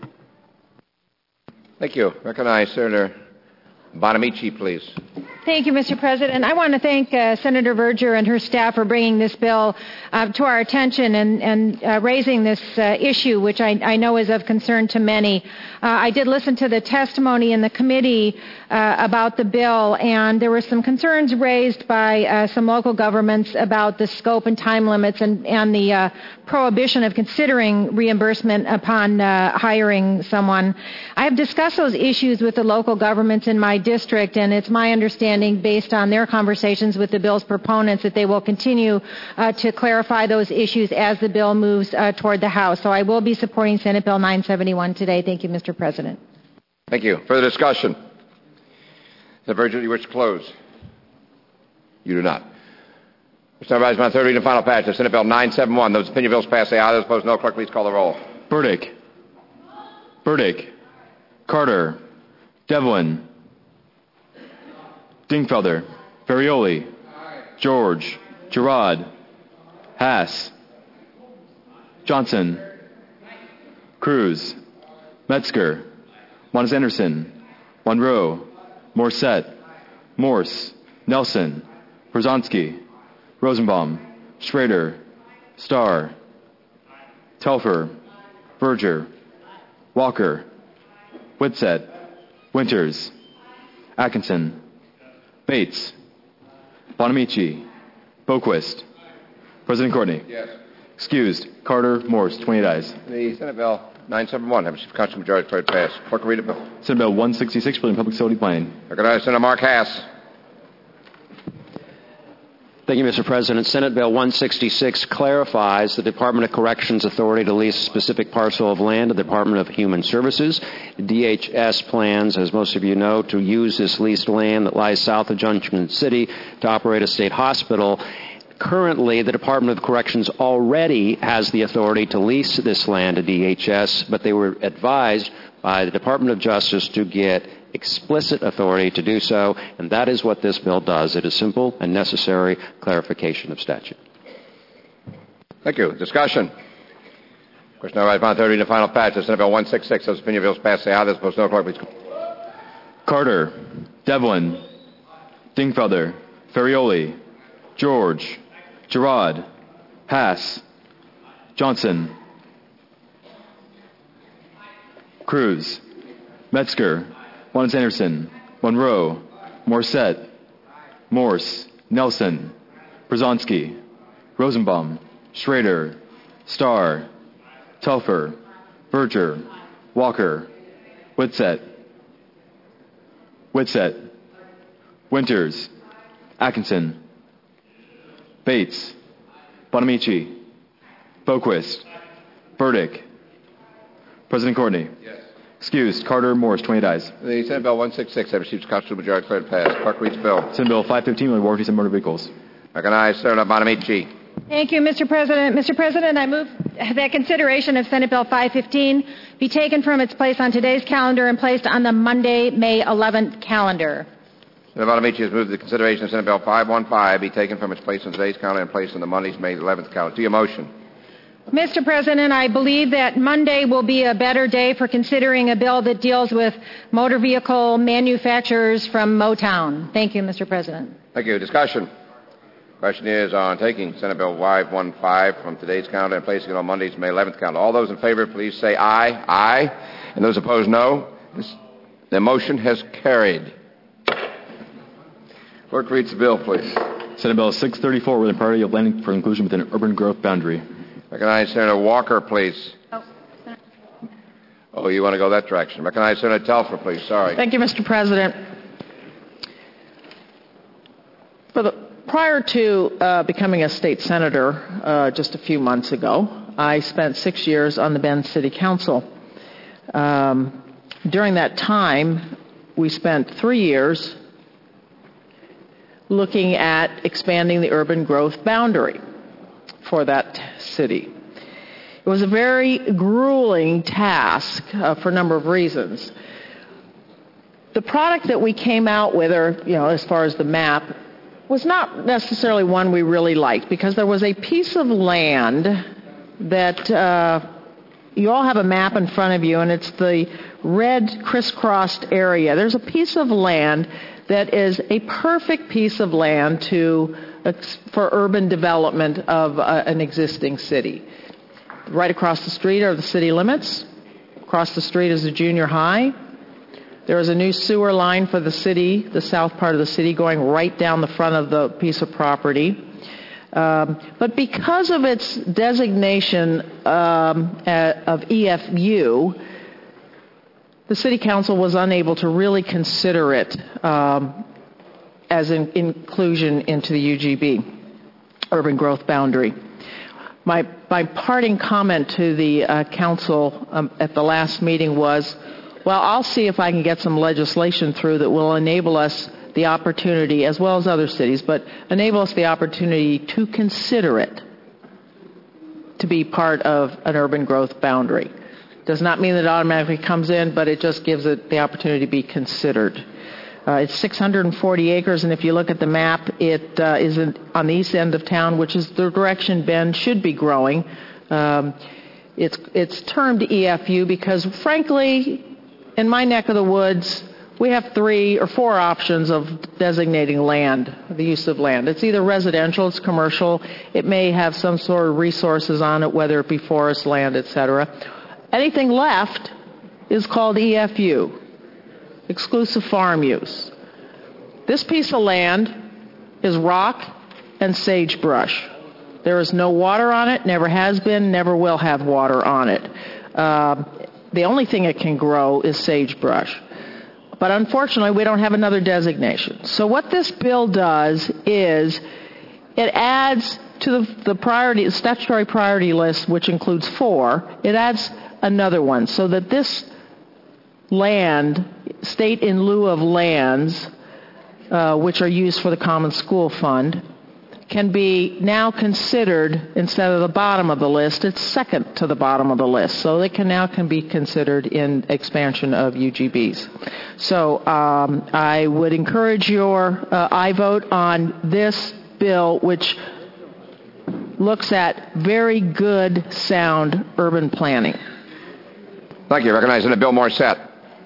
Thank you. Recognize Senator Bonamici, please. Thank you, Mister President. I want to thank uh, Senator Verger and her staff for bringing this bill uh, to our attention and, and uh, raising this uh, issue, which I, I know is of concern to many. Uh, I did listen to the testimony in the committee uh, about the bill, and there were some concerns raised by uh, some local governments about the scope and time limits and, and the uh, prohibition of considering reimbursement upon uh, hiring someone. I have discussed those issues with the local governments in my district, and it's my understanding, based on their conversations with the bill's proponents, that they will continue uh, to clarify those issues as the bill moves uh, toward the House. So I will be supporting Senate Bill nine seventy-one today. Thank you, Mister President. Thank you. Further discussion? Senator Verger, do you wish to close? You do not. Mister Vice President, third reading and final passage of Senate Bill nine seventy-one. Those opinion bills pass, say aye. Those opposed, no. Clerk, please call the roll. Burdick. Burdick. Carter. Devlin. Dingfelder. Ferrioli. George. Gerard. Haas. Johnson. Cruz. Metzger. Mons Anderson. Monroe. Morset. Morse. Nelson. Brzezinski. Rosenbaum. Schrader. Starr. Telfer. Verger. Walker. Whitsett. Winters. Atkinson. Bates. Bonamici. Boquist. President Courtney. Yes. Excused. Carter. Morse. twenty-eight ayes. The Senate Bill nine seventy-one has received constitutional majority declared passed. Clerk will read the bill. Senate Bill one sixty-six, Building Public Facility Planning. Recognize Senator Mark Hass. Thank you, Mister President. Senate Bill one sixty-six clarifies the Department of Corrections authority to lease a specific parcel of land to the Department of Human Services. The D H S plans, as most of you know, to use this leased land that lies south of Junction City to operate a state hospital. Currently, the Department of Corrections already has the authority to lease this land to D H S, but they were advised by the Department of Justice to get explicit authority to do so, and that is what this bill does. It is simple and necessary clarification of statute. Thank you. Discussion. Question now, right on third reading and final passage. Senate Bill one sixty-six. Those opinion bills pass, say aye. Those opposed, no. Clerk, please. Carter. Devlin. Dingfelder. Ferrioli. George. Gerard. Haas. Johnson. Cruz. Metzger. Mons Anderson. Monroe. Morset. Morse. Nelson. Brzezinski. Rosenbaum. Schrader. Starr. Telfer. Verger. Walker. Whitsett. Whitsett. Winters. Atkinson. Bates. Bonamici. Boquist. Burdick. President Courtney. Yes. Excused. Carter. Morse. twenty-eight ayes. The Senate Bill one sixty-six has received constitutional majority declared passed. Clerk reads the bill. Senate Bill five fifteen, War Fees and Motor Vehicles. Recognize Senator Bonamici. Thank you, Mister President. Mister President, I move that consideration of Senate Bill five fifteen be taken from its place on today's calendar and placed on the Monday, May eleventh calendar. Senator Bonamici has moved the consideration of Senate Bill five fifteen be taken from its place on today's calendar and placed on the Monday's May eleventh calendar. To your motion. Mister President, I believe that Monday will be a better day for considering a bill that deals with motor vehicle manufacturers from Motown. Thank you, Mister President. Thank you. Discussion. Question is on taking Senate Bill five fifteen from today's calendar and placing it on Monday's May eleventh calendar. All those in favor, please say aye. Aye. And those opposed, no. This, the motion has carried. Clerk reads the bill, please. Senate Bill six thirty-four, with a priority of landing for inclusion within an urban growth boundary. Recognize Senator Walker, please. Oh, oh you want to go that direction. Recognize Senator Telfer, please. Sorry. Thank you, Mister President. For the, prior to uh, becoming a state senator uh, just a few months ago, I spent six years on the Bend City Council. Um, during that time, we spent three years looking at expanding the urban growth boundary for that city. It was a very grueling task uh, for a number of reasons. The product that we came out with, or you know, as far as the map, was not necessarily one we really liked, because there was a piece of land that uh, you all have a map in front of you, and it's the red crisscrossed area. There's a piece of land that is a perfect piece of land to for urban development of uh, an existing city. Right across the street are the city limits. Across the street is the junior high. There is a new sewer line for the city, the south part of the city, going right down the front of the piece of property. Um, but because of its designation um, of E F U, the City Council was unable to really consider it um, as an inclusion into the U G B, urban growth boundary. My, my parting comment to the uh, council um, at the last meeting was, well, I'll see if I can get some legislation through that will enable us the opportunity, as well as other cities, but enable us the opportunity to consider it to be part of an urban growth boundary. Does not mean that it automatically comes in, but it just gives it the opportunity to be considered. Uh, it's six hundred forty acres, and if you look at the map, it uh, is in, on the east end of town, which is the direction Bend should be growing. Um, it's, it's termed E F U because, frankly, in my neck of the woods, we have three or four options of designating land, the use of land. It's either residential, it's commercial, it may have some sort of resources on it, whether it be forest land, et cetera. Anything left is called E F U, exclusive farm use. This piece of land is rock and sagebrush. There is no water on it, never has been, never will have water on it. Uh, the only thing it can grow is sagebrush. But unfortunately, we don't have another designation. So what this bill does is it adds to the, the priority, the statutory priority list, which includes four, it adds another one so that this land, state in lieu of lands, uh, which are used for the Common School Fund, can be now considered, instead of the bottom of the list, it's second to the bottom of the list. So they can now can be considered in expansion of U G Bs. So um, I would encourage your uh, aye vote on this bill, which looks at very good, sound urban planning. Thank you. Recognizing the Bill Morissette.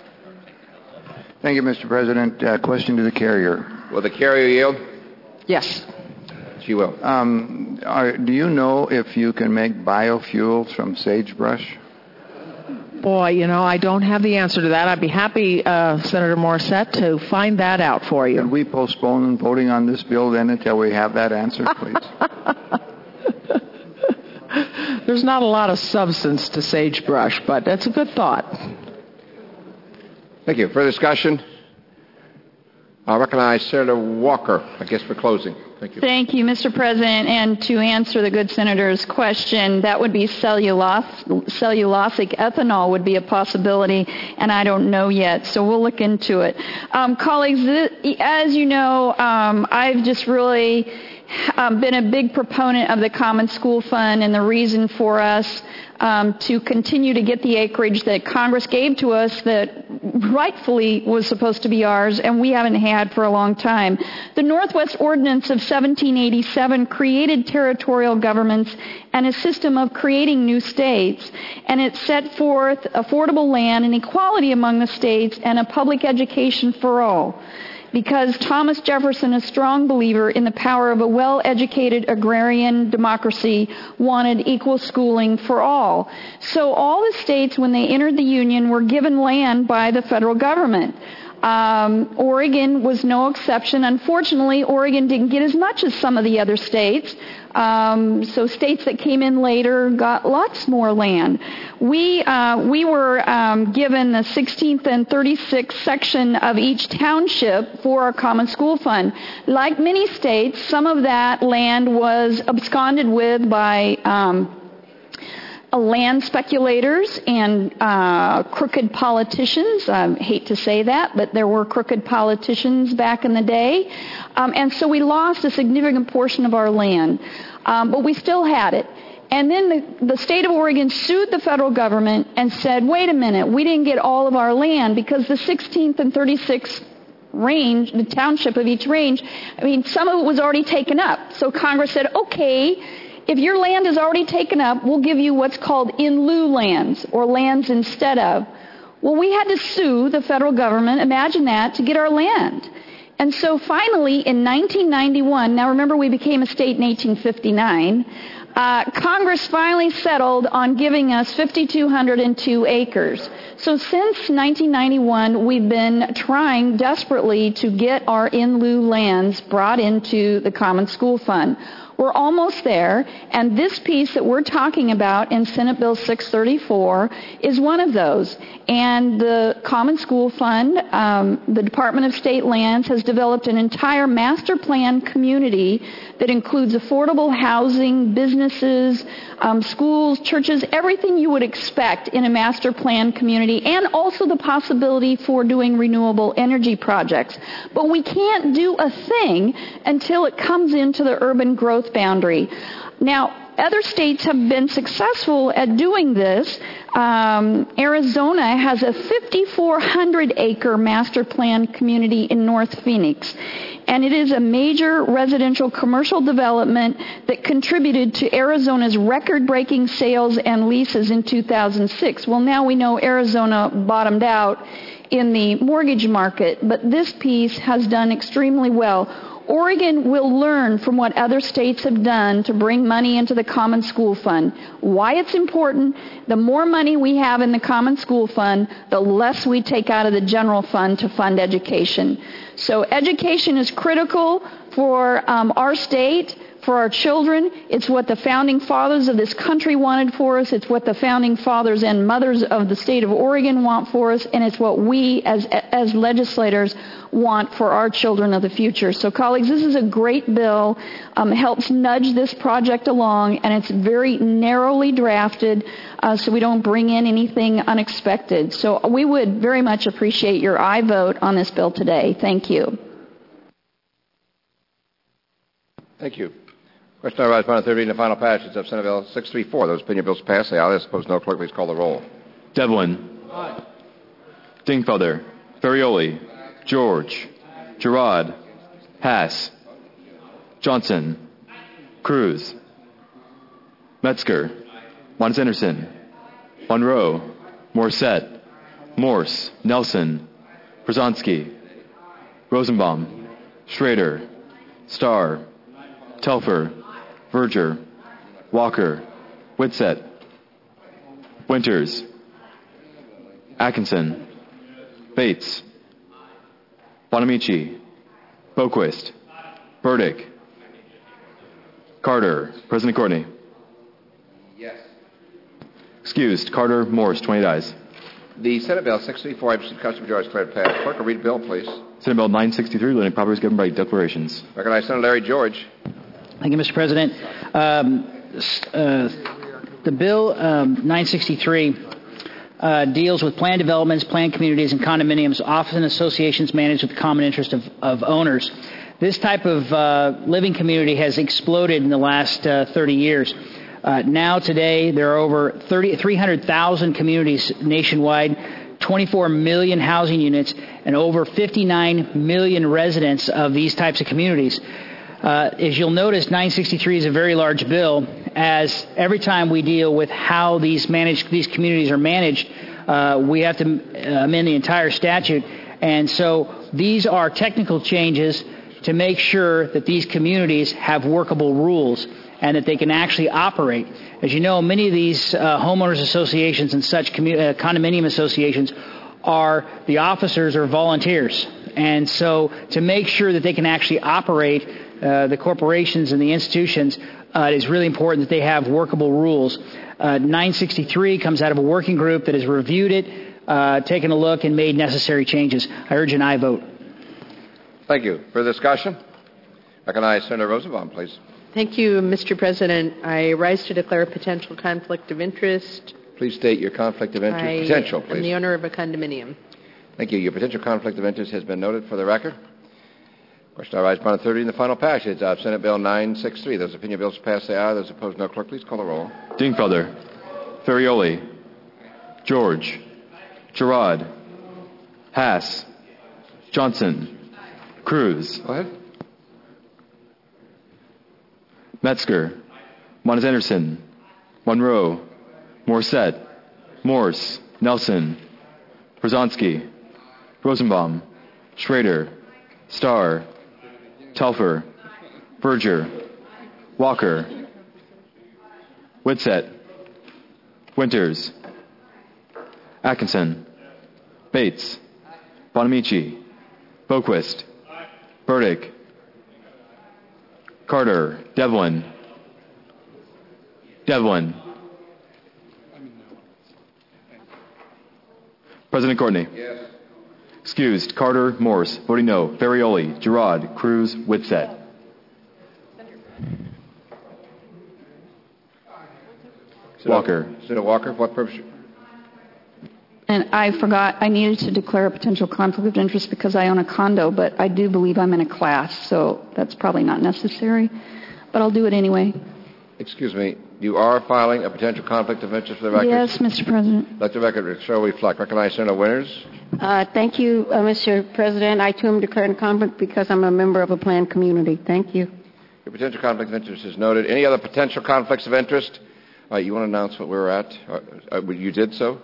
Thank you, Mister President. Uh, question to the carrier. Will the carrier yield? Yes. She will. Um, are, do you know if you can make biofuels from sagebrush? Boy, you know, I don't have the answer to that. I'd be happy, uh, Senator Morissette, to find that out for you. Can we postpone voting on this bill then until we have that answer, please? There's not a lot of substance to sagebrush, but that's a good thought. Thank you. Further discussion? I'll recognize Senator Walker, I guess, for closing. Thank you. Thank you, Mister President. And to answer the good senator's question, that would be cellulose, cellulosic ethanol would be a possibility, and I don't know yet, so we'll look into it. Um, colleagues, as you know, um, I've just really um, been a big proponent of the Common School Fund, and the reason for us Um, to continue to get the acreage that Congress gave to us that rightfully was supposed to be ours, and we haven't had for a long time. The Northwest Ordinance of seventeen eighty-seven created territorial governments and a system of creating new states, and it set forth affordable land and equality among the states and a public education for all. Because Thomas Jefferson, a strong believer in the power of a well-educated agrarian democracy, wanted equal schooling for all. So all the states, when they entered the Union, were given land by the federal government. Um, Oregon was no exception. Unfortunately, Oregon didn't get as much as some of the other states. Um, so states that came in later got lots more land. We uh, we were um, given the sixteenth and thirty-sixth section of each township for our Common School Fund. Like many states, some of that land was absconded with by um, land speculators and uh, crooked politicians. I hate to say that, but there were crooked politicians back in the day. Um, and so we lost a significant portion of our land. Um, but we still had it. And then the, the state of Oregon sued the federal government and said, wait a minute, we didn't get all of our land because the sixteenth and thirty-sixth range, the township of each range, I mean, some of it was already taken up. So Congress said, okay, if your land is already taken up, we'll give you what's called in lieu lands, or lands instead of. Well, we had to sue the federal government, imagine that, to get our land. And so finally, in nineteen ninety-one, now remember we became a state in eighteen fifty-nine, uh, Congress finally settled on giving us five thousand two hundred two acres. So since nineteen ninety-one, we've been trying desperately to get our in lieu lands brought into the Common School Fund. We're almost there, and this piece that we're talking about in Senate Bill six thirty-four is one of those. And the Common School Fund, um, the Department of State Lands, has developed an entire master plan community that includes affordable housing, businesses, um, schools, churches, everything you would expect in a master plan community, and also the possibility for doing renewable energy projects. But we can't do a thing until it comes into the urban growth boundary. Now, other states have been successful at doing this. Um, Arizona has a five thousand four hundred acre master plan community in North Phoenix. And it is a major residential commercial development that contributed to Arizona's record-breaking sales and leases in two thousand six. Well, now we know Arizona bottomed out in the mortgage market, but this piece has done extremely well. Oregon will learn from what other states have done to bring money into the Common School Fund. Why it's important, the more money we have in the Common School Fund, the less we take out of the general fund to fund education. So education is critical for um, our state, for our children. It's what the founding fathers of this country wanted for us. It's what the founding fathers and mothers of the state of Oregon want for us. And it's what we as, as legislators want for our children of the future. So colleagues, this is a great bill. Um, it helps nudge this project along, and it's very narrowly drafted uh, so we don't bring in anything unexpected. So we would very much appreciate your aye vote on this bill today. Thank you. Thank you. Question now rise upon the third reading and final passage of Senate Bill six thirty-four. Those opinion bills pass, say aye. Those opposed, no. Clerk, please call the roll. Devlin. Aye. Dingfelder. Ferrioli. George. Girard. Hass. Johnson. Cruz. Metzger. Mons Anderson. Monroe. Morissette. Morse. Nelson. Brzezinski. Rosenbaum. Schrader. Starr. Telfer. Verger. Walker. Whitsett. Winters. Atkinson. Bates. Bonamici. Boquist. Burdick. Carter. President Courtney. Yes. Excused. Carter. Morse. twenty ayes. The Senate Bill six thirty-four, I proceed custom majority declared passed. Clerk will read the bill, please. Senate Bill nine sixty-three, limiting properties governed by declarations. Recognize Senator Larry George. Thank you, Mister President. Um, uh, the bill um, nine sixty-three uh, deals with planned developments, planned communities, and condominiums, often associations managed with the common interest of, of owners. This type of uh, living community has exploded in the last uh, thirty years. Uh, now, today, there are over three hundred thousand communities nationwide, twenty-four million housing units, and over fifty-nine million residents of these types of communities. Uh, as you'll notice, nine sixty-three is a very large bill, as every time we deal with how these managed, these communities are managed, uh, we have to amend the entire statute. And so these are technical changes to make sure that these communities have workable rules and that they can actually operate. As you know, many of these uh, homeowners associations and such commu- uh, condominium associations are, the officers are volunteers. And so to make sure that they can actually operate, uh, the corporations and the institutions, uh, it is really important that they have workable rules. Uh, nine sixty-three comes out of a working group that has reviewed it, uh, taken a look, and made necessary changes. I urge an aye vote. Thank you. Further discussion? Recognize Senator Rosenbaum, please. Thank you, Mister President. I rise to declare a potential conflict of interest. Please state your conflict of interest. I potential, please. am the owner of a condominium. Thank you. Your potential conflict of interest has been noted for the record. Question now rises upon the third reading of the final passage of Senate Bill nine sixty-three. Those opinion bills pass, say aye. Those opposed, no. Clerk, please call the roll. Dingfelder, Ferrioli, George, Gerard, Hass, Johnson, Cruz. Go ahead. Metzger, Moniz Anderson, Monroe, Morissette, Morse, Nelson, Brzezinski, Rosenbaum, Schrader, Starr, Telfer, Berger, Walker, Whitsett, Winters, Atkinson, Bates, Bonamici, Boquist, Burdick, Carter, Devlin, Devlin. President Courtney. Yes. Excused. Carter, Morse. Voting no. Ferrioli, Gerard, Cruz, Whitsett. Walker. Senator Walker, for what purpose? And I forgot, I needed to declare a potential conflict of interest because I own a condo, but I do believe I'm in a class, so that's probably not necessary. But I'll do it anyway. Excuse me. You are filing a potential conflict of interest for the record? Yes, Mister President. Let the record show reflect. Recognize Senator Winters. Uh, thank you, uh, Mister President. I, too, am declaring conflict because I'm a member of a planned community. Thank you. Your potential conflict of interest is noted. Any other potential conflicts of interest? Uh, you want to announce what we're at? Uh, uh, you did so?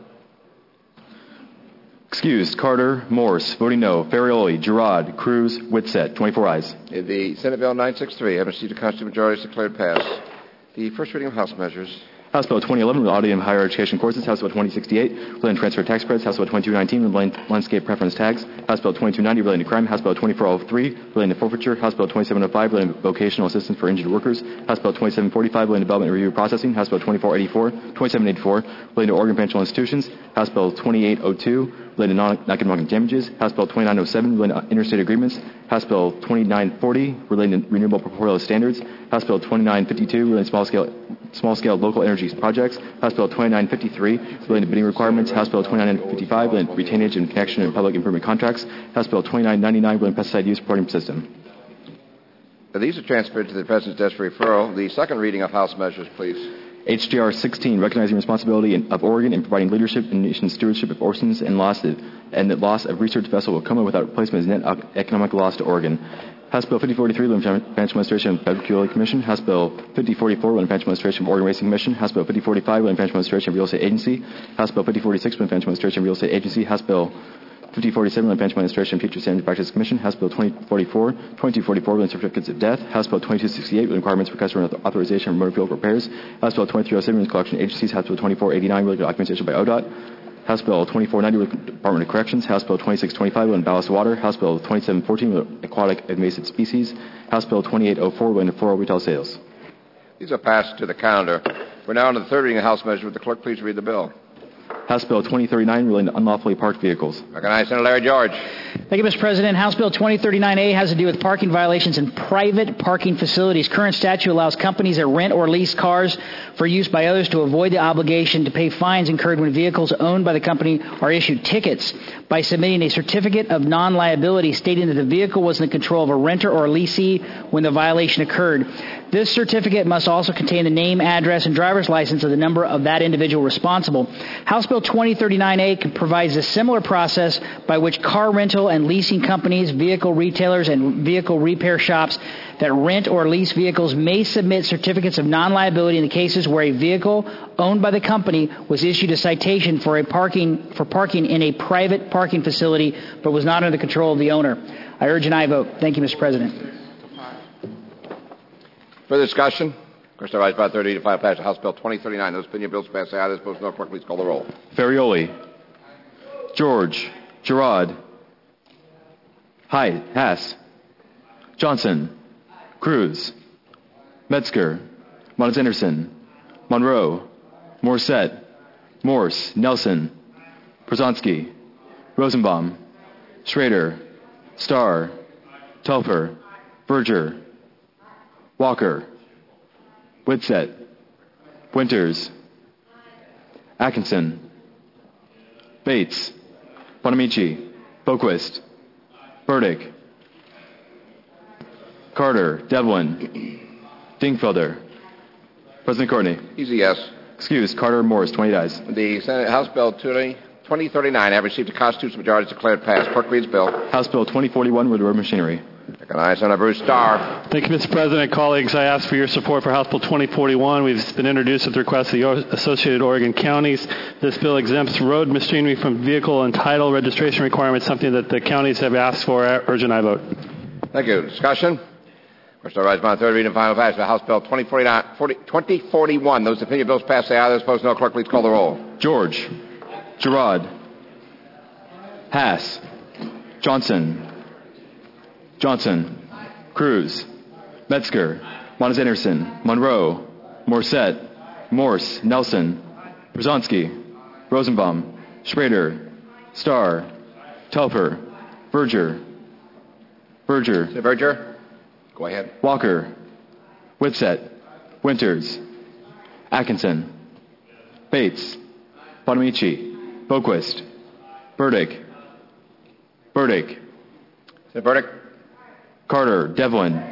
Excused. Carter, Morse. Voting no. Ferrioli, Gerard, Cruz, Whitsett. twenty-four ayes. The Senate Bill nine sixty-three, having received a constitutional majority, is declared passed. The first reading of House measures. House Bill twenty eleven, auditing of higher education courses. House Bill twenty sixty-eight, land transfer tax credits. House Bill twenty-two nineteen, land, landscape preference tags. House Bill twenty-two ninety, relating to crime. House Bill twenty-four oh three, relating to forfeiture. House Bill twenty-seven oh five, relating to vocational assistance for injured workers. House Bill twenty-seven forty-five, relating to development and review processing. House Bill twenty-four eighty-four, twenty-seven eighty-four, relating to Oregon financial institutions. House Bill twenty-eight oh two, relating to non-economic damages. House Bill twenty-nine oh seven, relating to interstate agreements. House Bill twenty-nine forty, relating to renewable portfolio standards. House Bill twenty-nine fifty-two, relating to small-scale small-scale local energy projects. House Bill twenty-nine fifty-three, relating to bidding requirements. House Bill twenty-nine fifty-five, relating to retainage and connection in public improvement contracts. House Bill twenty-nine ninety-nine, relating to pesticide use reporting system. Now, these are transferred to the President's desk for referral. The second reading of House measures, please. H J R sixteen, recognizing responsibility in, of Oregon in providing leadership in nation stewardship of oceans and loss of, and that loss of research vessel will come in without replacement as net economic loss to Oregon. House Bill fifty forty-three, Financial Administration of Federal Utility Commission. House Bill fifty forty-four, Financial Administration of Oregon Racing Commission. House Bill fifty forty-five, Financial Administration of Real Estate Agency. House Bill fifty forty-six, Financial Administration of Real Estate Agency. House Bill fifty forty-seven, Financial Administration of Future Standard Practice Commission. House Bill twenty forty-four, twenty-two forty-four, Certificates of Death. House Bill twenty-two sixty-eight, Requirements for Customer Authorization of Motor Fuel Repairs. House Bill twenty-three oh seven, Collection Agencies. House Bill twenty-four eighty-nine, Related Documentation by O D O T. House Bill twenty-four ninety, Department of Corrections. House Bill twenty-six twenty-five, on ballast water. House Bill twenty-seven fourteen, aquatic invasive species. House Bill twenty-eight oh four, relating to floral retail sales. These are passed to the calendar. We're now on to the third reading of House measure. Would the clerk please read the bill? House Bill twenty thirty-nine, relating to unlawfully parked vehicles. Recognize Senator Larry George. Thank you, Mister President. House Bill twenty thirty-nine A has to do with parking violations in private parking facilities. Current statute allows companies that rent or lease cars for use by others to avoid the obligation to pay fines incurred when vehicles owned by the company are issued tickets by submitting a certificate of non-liability stating that the vehicle was in the control of a renter or a leasee when the violation occurred. This certificate must also contain the name, address, and driver's license of the number of that individual responsible. House Bill twenty thirty-nine A provides a similar process by which car rental and leasing companies, vehicle retailers, and vehicle repair shops that rent or lease vehicles may submit certificates of non-liability in the cases where a vehicle owned by the company was issued a citation for a parking for parking in a private parking facility but was not under the control of the owner. I urge an aye vote. Thank you, Mister President. Further discussion? Question rise by thirty to five pass House Bill twenty thirty-nine. Those opinion bills pass. Say aye. Those opposed, no. Clerk, please call the roll. Ferrioli, George, Gerard, Hyde, Hass, Johnson, Cruz, Metzger, Moniz Anderson, Monroe, Morissette, Morse, Nelson, Brzezinski, Rosenbaum, Schrader, Starr, Telfer, Berger, Walker, Whitsett, Winters, Atkinson, Bates, Bonamici, Boquist, Burdick, Carter, Devlin, Dingfelder. President Courtney. Easy yes. Excuse, Carter, Morris, twenty ayes. The Senate House Bill twenty thirty-nine have received a constitutional majority declared passed. Clerk reads bill. House Bill twenty forty-one, with word machinery. Recognize Senator Bruce Starr. Thank you, Mister President. Colleagues, I ask for your support for House Bill twenty forty-one. We've been introduced at the request of the Associated Oregon Counties. This bill exempts road machinery from vehicle and title registration requirements, something that the counties have asked for. Urge and I vote. Thank you. Discussion? Question rise upon third reading and final passage of House Bill twenty forty-one. Those opinion bills passed, say aye. Those opposed, no. Clerk, please call the roll. George. Gerard. Hass. Johnson. Johnson. Cruz. Metzger. Monas Anderson. Monroe. Morissette. Morse. Nelson. Brzezinski. Rosenbaum. Schrader. Starr. Telfer. Verger. Verger. Say Verger. Go ahead. Walker. Whitsett. Winters. Atkinson. Bates. Bonamici. Boquist. Burdick. Burdick. Say Burdick. Carter. Devlin.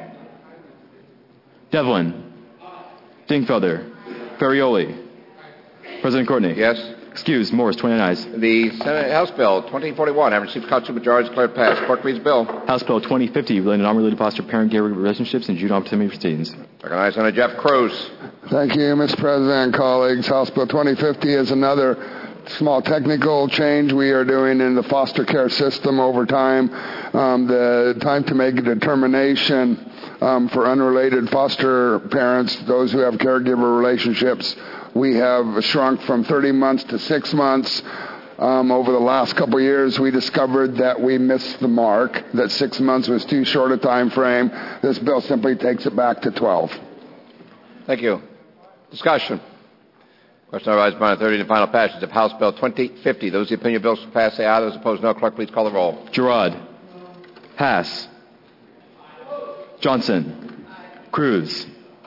Devlin. Dingfelder. Ferrioli. President Courtney. Yes. Excuse, Morris, twenty-nine ayes. The Senate House Bill twenty forty-one have received constitutional majority declared passed. Clerk reads bill. House Bill twenty fifty, relating to non-related foster parent-caregiver relationships and juvenile opportunity proceedings. Recognize Senator Jeff Cruz. Thank you, Mister President, colleagues. House Bill twenty fifty is another small technical change we are doing in the foster care system over time. Um, the time to make a determination um, for unrelated foster parents, those who have caregiver relationships, we have shrunk from thirty months to six months. Um, over the last couple of years, we discovered that we missed the mark, that six months was too short a time frame. This bill simply takes it back to twelve. Thank you. Discussion. Question arises upon the third and final passage of House Bill twenty fifty. Those in the opinion bills pass, say aye. Those opposed, no. Clerk, please call the roll. Gerard. Hass. Johnson. Cruz.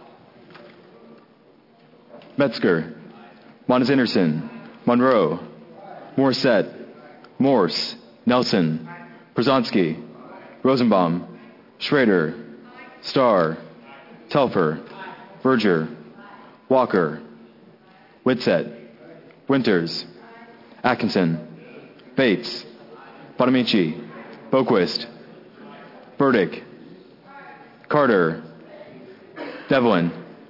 Metzger. Monas Anderson. Monroe. Morissette. Morse. Nelson. Brzezinski. Rosenbaum. Schrader. Starr. Telfer. Verger. Walker. Whitsett. Winters. Atkinson. Bates. Bonamici. Boquist. Burdick. Carter. Devlin.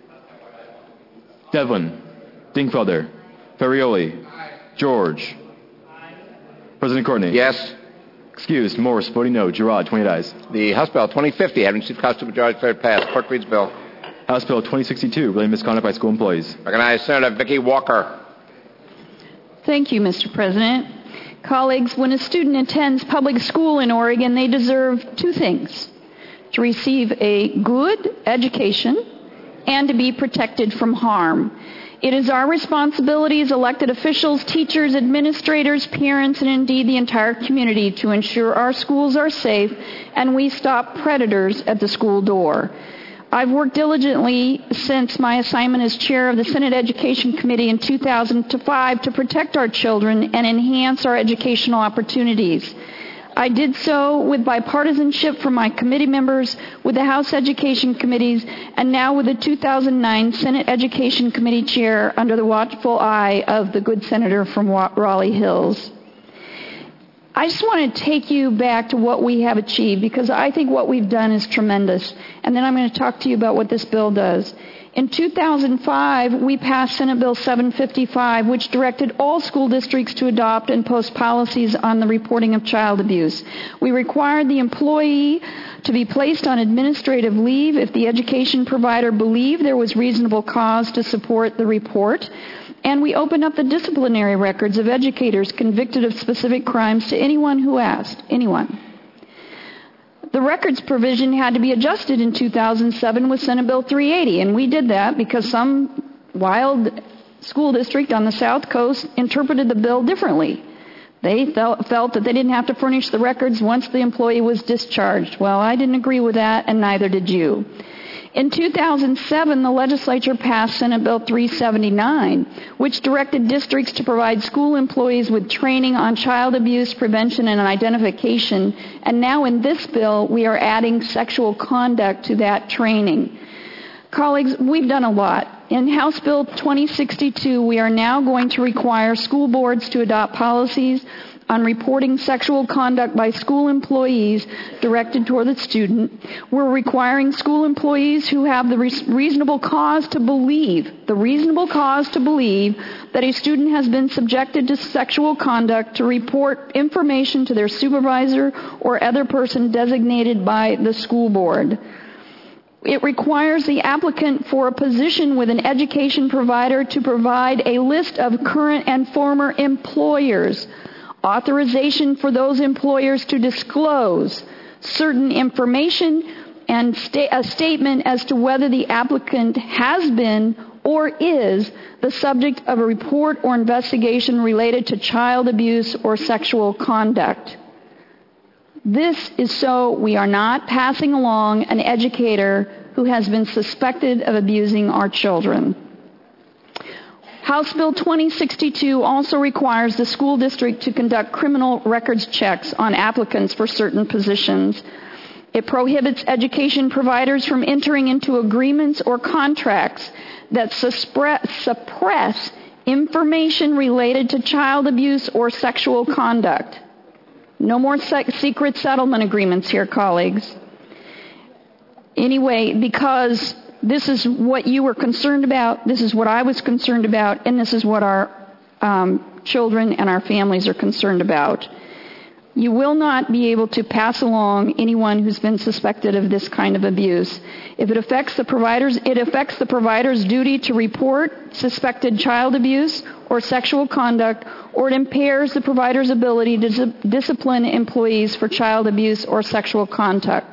Devlin. Dingfelder. Ferrioli. George. President Courtney. Yes. Excused. Morris, voting no. Gerard, twenty ayes. The House Bill twenty fifty, having received constitutional majority declared passed. Clerk reads bill. House Bill twenty sixty-two, relating to misconduct by school employees. Recognize Senator Vicki Walker. Thank you, Mister President. Colleagues, when a student attends public school in Oregon, they deserve two things: to receive a good education and to be protected from harm. It is our responsibility as elected officials, teachers, administrators, parents, and indeed the entire community to ensure our schools are safe and we stop predators at the school door. I've worked diligently since my assignment as chair of the Senate Education Committee in two thousand five to protect our children and enhance our educational opportunities. I did so with bipartisanship from my committee members, with the House Education Committees, and now with the two thousand nine Senate Education Committee chair under the watchful eye of the good senator from Raleigh Hills. I just want to take you back to what we have achieved, because I think what we've done is tremendous. And then I'm going to talk to you about what this bill does. In two thousand five, we passed Senate Bill seven fifty-five, which directed all school districts to adopt and post policies on the reporting of child abuse. We required the employee to be placed on administrative leave if the education provider believed there was reasonable cause to support the report. And we opened up the disciplinary records of educators convicted of specific crimes to anyone who asked, anyone. The records provision had to be adjusted in two thousand seven with Senate Bill three eighty, and we did that because some wild school district on the South Coast interpreted the bill differently. They felt, felt that they didn't have to furnish the records once the employee was discharged. Well, I didn't agree with that, and neither did you. In two thousand seven, the legislature passed Senate Bill three seventy-nine, which directed districts to provide school employees with training on child abuse prevention and identification. And now in this bill, we are adding sexual conduct to that training. Colleagues, we've done a lot. In House Bill twenty sixty-two, we are now going to require school boards to adopt policies on reporting sexual conduct by school employees directed toward the student. We're requiring school employees who have the re- reasonable cause to believe, the reasonable cause to believe that a student has been subjected to sexual conduct to report information to their supervisor or other person designated by the school board. It requires the applicant for a position with an education provider to provide a list of current and former employers, authorization for those employers to disclose certain information, and sta- a statement as to whether the applicant has been or is the subject of a report or investigation related to child abuse or sexual conduct. This is so we are not passing along an educator who has been suspected of abusing our children. House Bill twenty sixty-two also requires the school district to conduct criminal records checks on applicants for certain positions. It prohibits education providers from entering into agreements or contracts that suppress information related to child abuse or sexual conduct. No more se- secret settlement agreements here, colleagues. Anyway, because this is what you were concerned about, this is what I was concerned about, and this is what our um, children and our families are concerned about. You will not be able to pass along anyone who's been suspected of this kind of abuse. If it affects the providers, it affects the provider's duty to report suspected child abuse or sexual conduct, or it impairs the provider's ability to dis- discipline employees for child abuse or sexual conduct.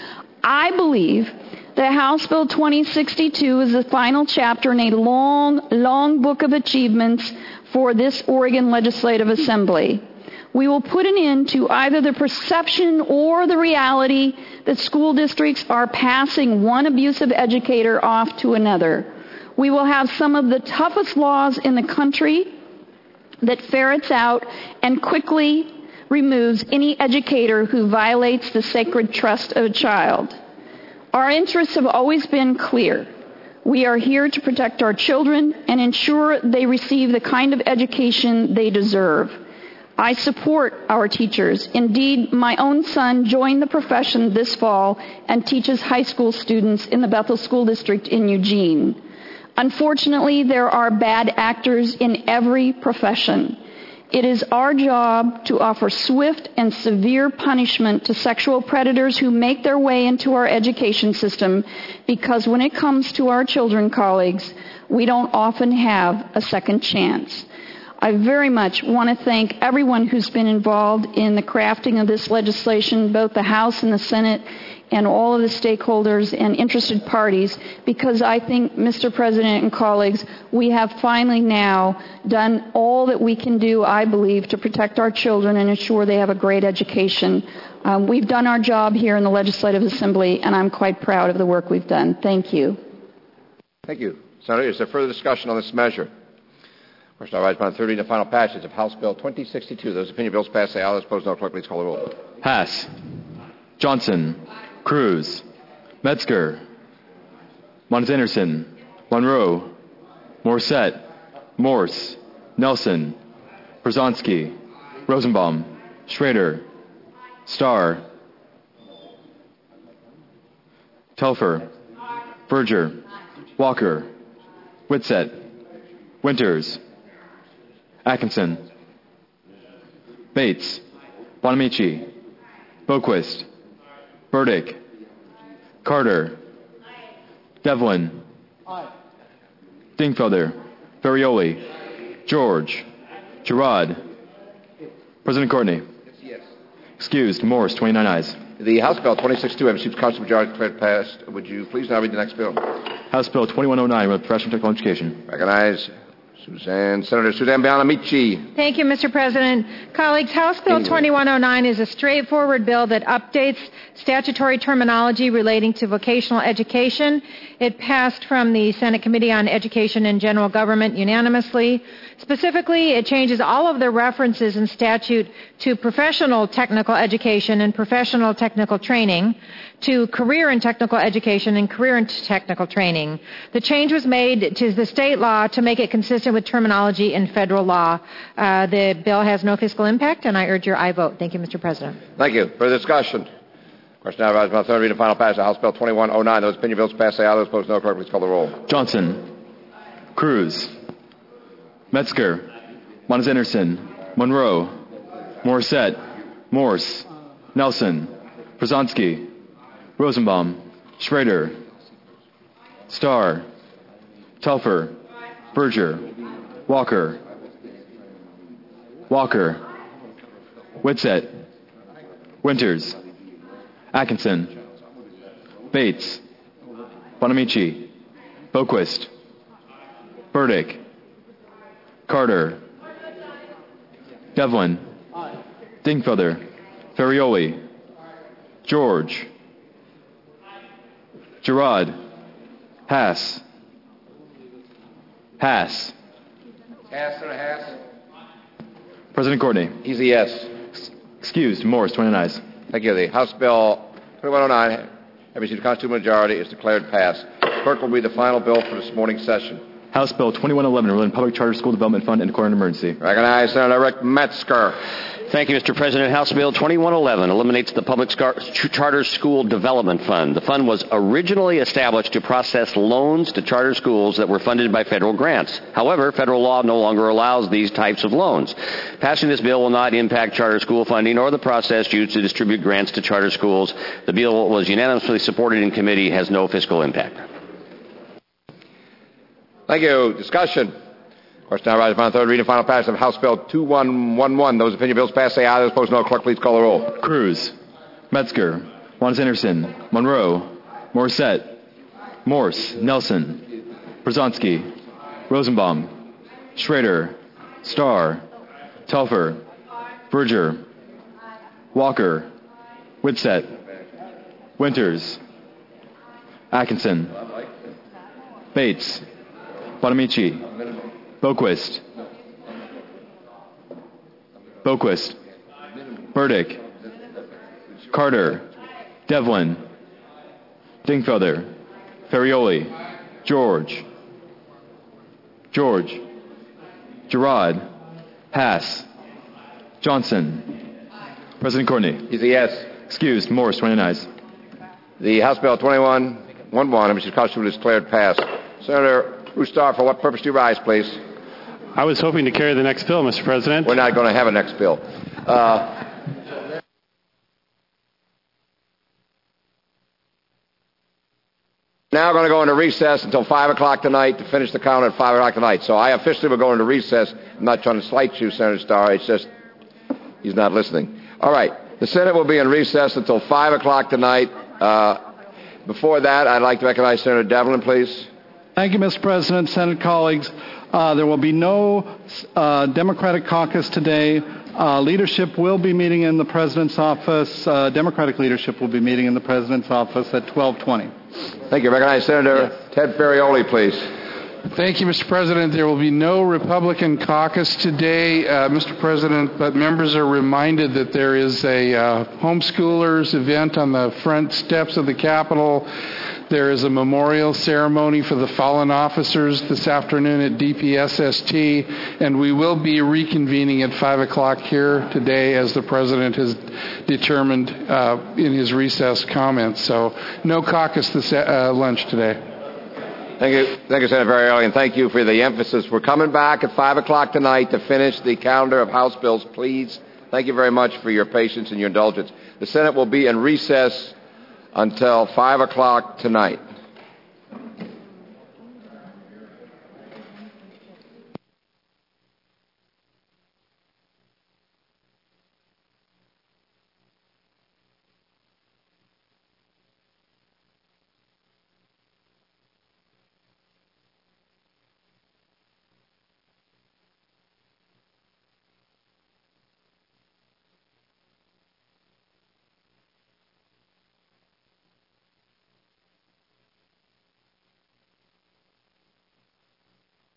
I believe that House Bill twenty sixty-two is the final chapter in a long, long book of achievements for this Oregon Legislative Assembly. We will put an end to either the perception or the reality that school districts are passing one abusive educator off to another. We will have some of the toughest laws in the country that ferrets out and quickly removes any educator who violates the sacred trust of a child. Our interests have always been clear. We are here to protect our children and ensure they receive the kind of education they deserve. I support our teachers. Indeed, my own son joined the profession this fall and teaches high school students in the Bethel School District in Eugene. Unfortunately, there are bad actors in every profession. It is our job to offer swift and severe punishment to sexual predators who make their way into our education system, because when it comes to our children, colleagues, we don't often have a second chance. I very much want to thank everyone who's been involved in the crafting of this legislation, both the House and the Senate, and all of the stakeholders and interested parties, because I think, Mister President and colleagues, we have finally now done all that we can do, I believe, to protect our children and ensure they have a great education. Um, we've done our job here in the Legislative Assembly, and I'm quite proud of the work we've done. Thank you. Thank you. Senator, is there further discussion on this measure? Question I rise upon thirty, the final passage of House Bill twenty sixty-two. Those opinion bills pass, say aye. Those opposed, no. Clerk, please call the roll. Pass. Johnson. Cruz. Metzger. Mons Anderson. Monroe. Morissette. Morse. Nelson. Brzezinski. Rosenbaum. Schrader. Starr. Telfer. Berger. Walker. Whitsett. Winters. Atkinson. Bates. Bonamici. Boquist. Burdick. Carter. Devlin. Dingfelder. Ferrioli. George. Gerard. President Courtney. Yes. Excused. Morse. twenty-nine ayes. The House Bill twenty sixty-two has received Council majority declared passed. Would you please now read the next bill? House Bill twenty-one oh nine, with professional technical education. Recognize Suzanne, Senator Suzanne Bonamici. Thank you, Mister President. Colleagues, House Bill twenty-one oh nine is a straightforward bill that updates statutory terminology relating to vocational education. It passed from the Senate Committee on Education and General Government unanimously. Specifically, it changes all of the references in statute to professional technical education and professional technical training to career and technical education and career and technical training. The change was made to the state law to make it consistent with terminology in federal law. Uh, the bill has no fiscal impact, and I urge your aye vote. Thank you, Mister President. Thank you. Further discussion? Question now arises on third reading and final passage of House Bill twenty-one oh nine. Those opinion bills pass, say aye. Those opposed, no. Clerk, please call the roll. Johnson. Cruz. Metzger. Moniz Anderson. Monroe. Morissette. Morse. Nelson. Przanski. Rosenbaum. Schrader. Starr. Telfer. Berger. Walker. Walker. Whitsett. Winters. Atkinson. Bates. Bonamici. Boquist. Burdick. Carter. Devlin. Dingfelder. Ferrioli. George. Gerard. Hass. Hass. Hass and a Hass. President Courtney. He's a yes. Excused. Morris, twenty-nine ayes. Thank you. The House Bill twenty-one oh nine, having received a constitutional majority, is declared passed. Clerk will read the final bill for this morning's session. House Bill twenty-one eleven, relating Public Charter School Development Fund and declaring an emergency. Recognize Senator Rick Metzger. Thank you, Mister President. House Bill twenty-one eleven eliminates the Public Scar- Charter School Development Fund. The fund was originally established to process loans to charter schools that were funded by federal grants. However, federal law no longer allows these types of loans. Passing this bill will not impact charter school funding or the process used to distribute grants to charter schools. The bill was unanimously supported in committee, has no fiscal impact. Thank you. Discussion. Question now arises upon third reading and final passage of House Bill twenty-one eleven. Those opinion bills pass, say aye. Those opposed, no. Clerk, please call the roll. Cruz. Metzger. Moniz Anderson. Monroe. Morissette. Morse. Nelson. Przanski. Rosenbaum. Schrader. Starr. Telfer. Berger. Walker. Whitsett. Winters. Atkinson. Bates. Bonamici. Boquist. Boquist. Burdick. Carter. Devlin. Dingfelder. Ferrioli. George. George. Gerard. Hass. Johnson. President Courtney. He's a yes. Excused. Morris, twenty-nine ayes. The House Bill twenty-one eleven, which is constitutionally declared passed. Senator Bruce Starr, for what purpose do you rise, please? I was hoping to carry the next bill, Mister President. We're not going to have a next bill. Uh, now going to go into recess until five o'clock tonight to finish the count at five o'clock tonight. So I officially will go into recess. I'm not trying to slight you, Senator Starr. It's just he's not listening. All right. The Senate will be in recess until five o'clock tonight. Uh, before that, I'd like to recognize Senator Devlin, please. Thank you, Mister President, Senate colleagues. Uh, there will be no uh, Democratic caucus today. Uh, leadership will be meeting in the President's office. Uh, Democratic leadership will be meeting in the President's office at twelve twenty. Thank you. Recognize Senator yes. Ted Ferrioli, please. Thank you, Mister President. There will be no Republican caucus today, uh, Mister President, but members are reminded that there is a uh, homeschoolers event on the front steps of the Capitol. There is a memorial ceremony for the fallen officers this afternoon at D P S S T, and we will be reconvening at five o'clock here today as the President has determined uh, in his recess comments. So no caucus this uh, lunch today. Thank you. Thank you, Senator Ferrioli, and thank you for the emphasis. We're coming back at five o'clock tonight to finish the calendar of House bills. Please, thank you very much for your patience and your indulgence. The Senate will be in recess until five o'clock tonight.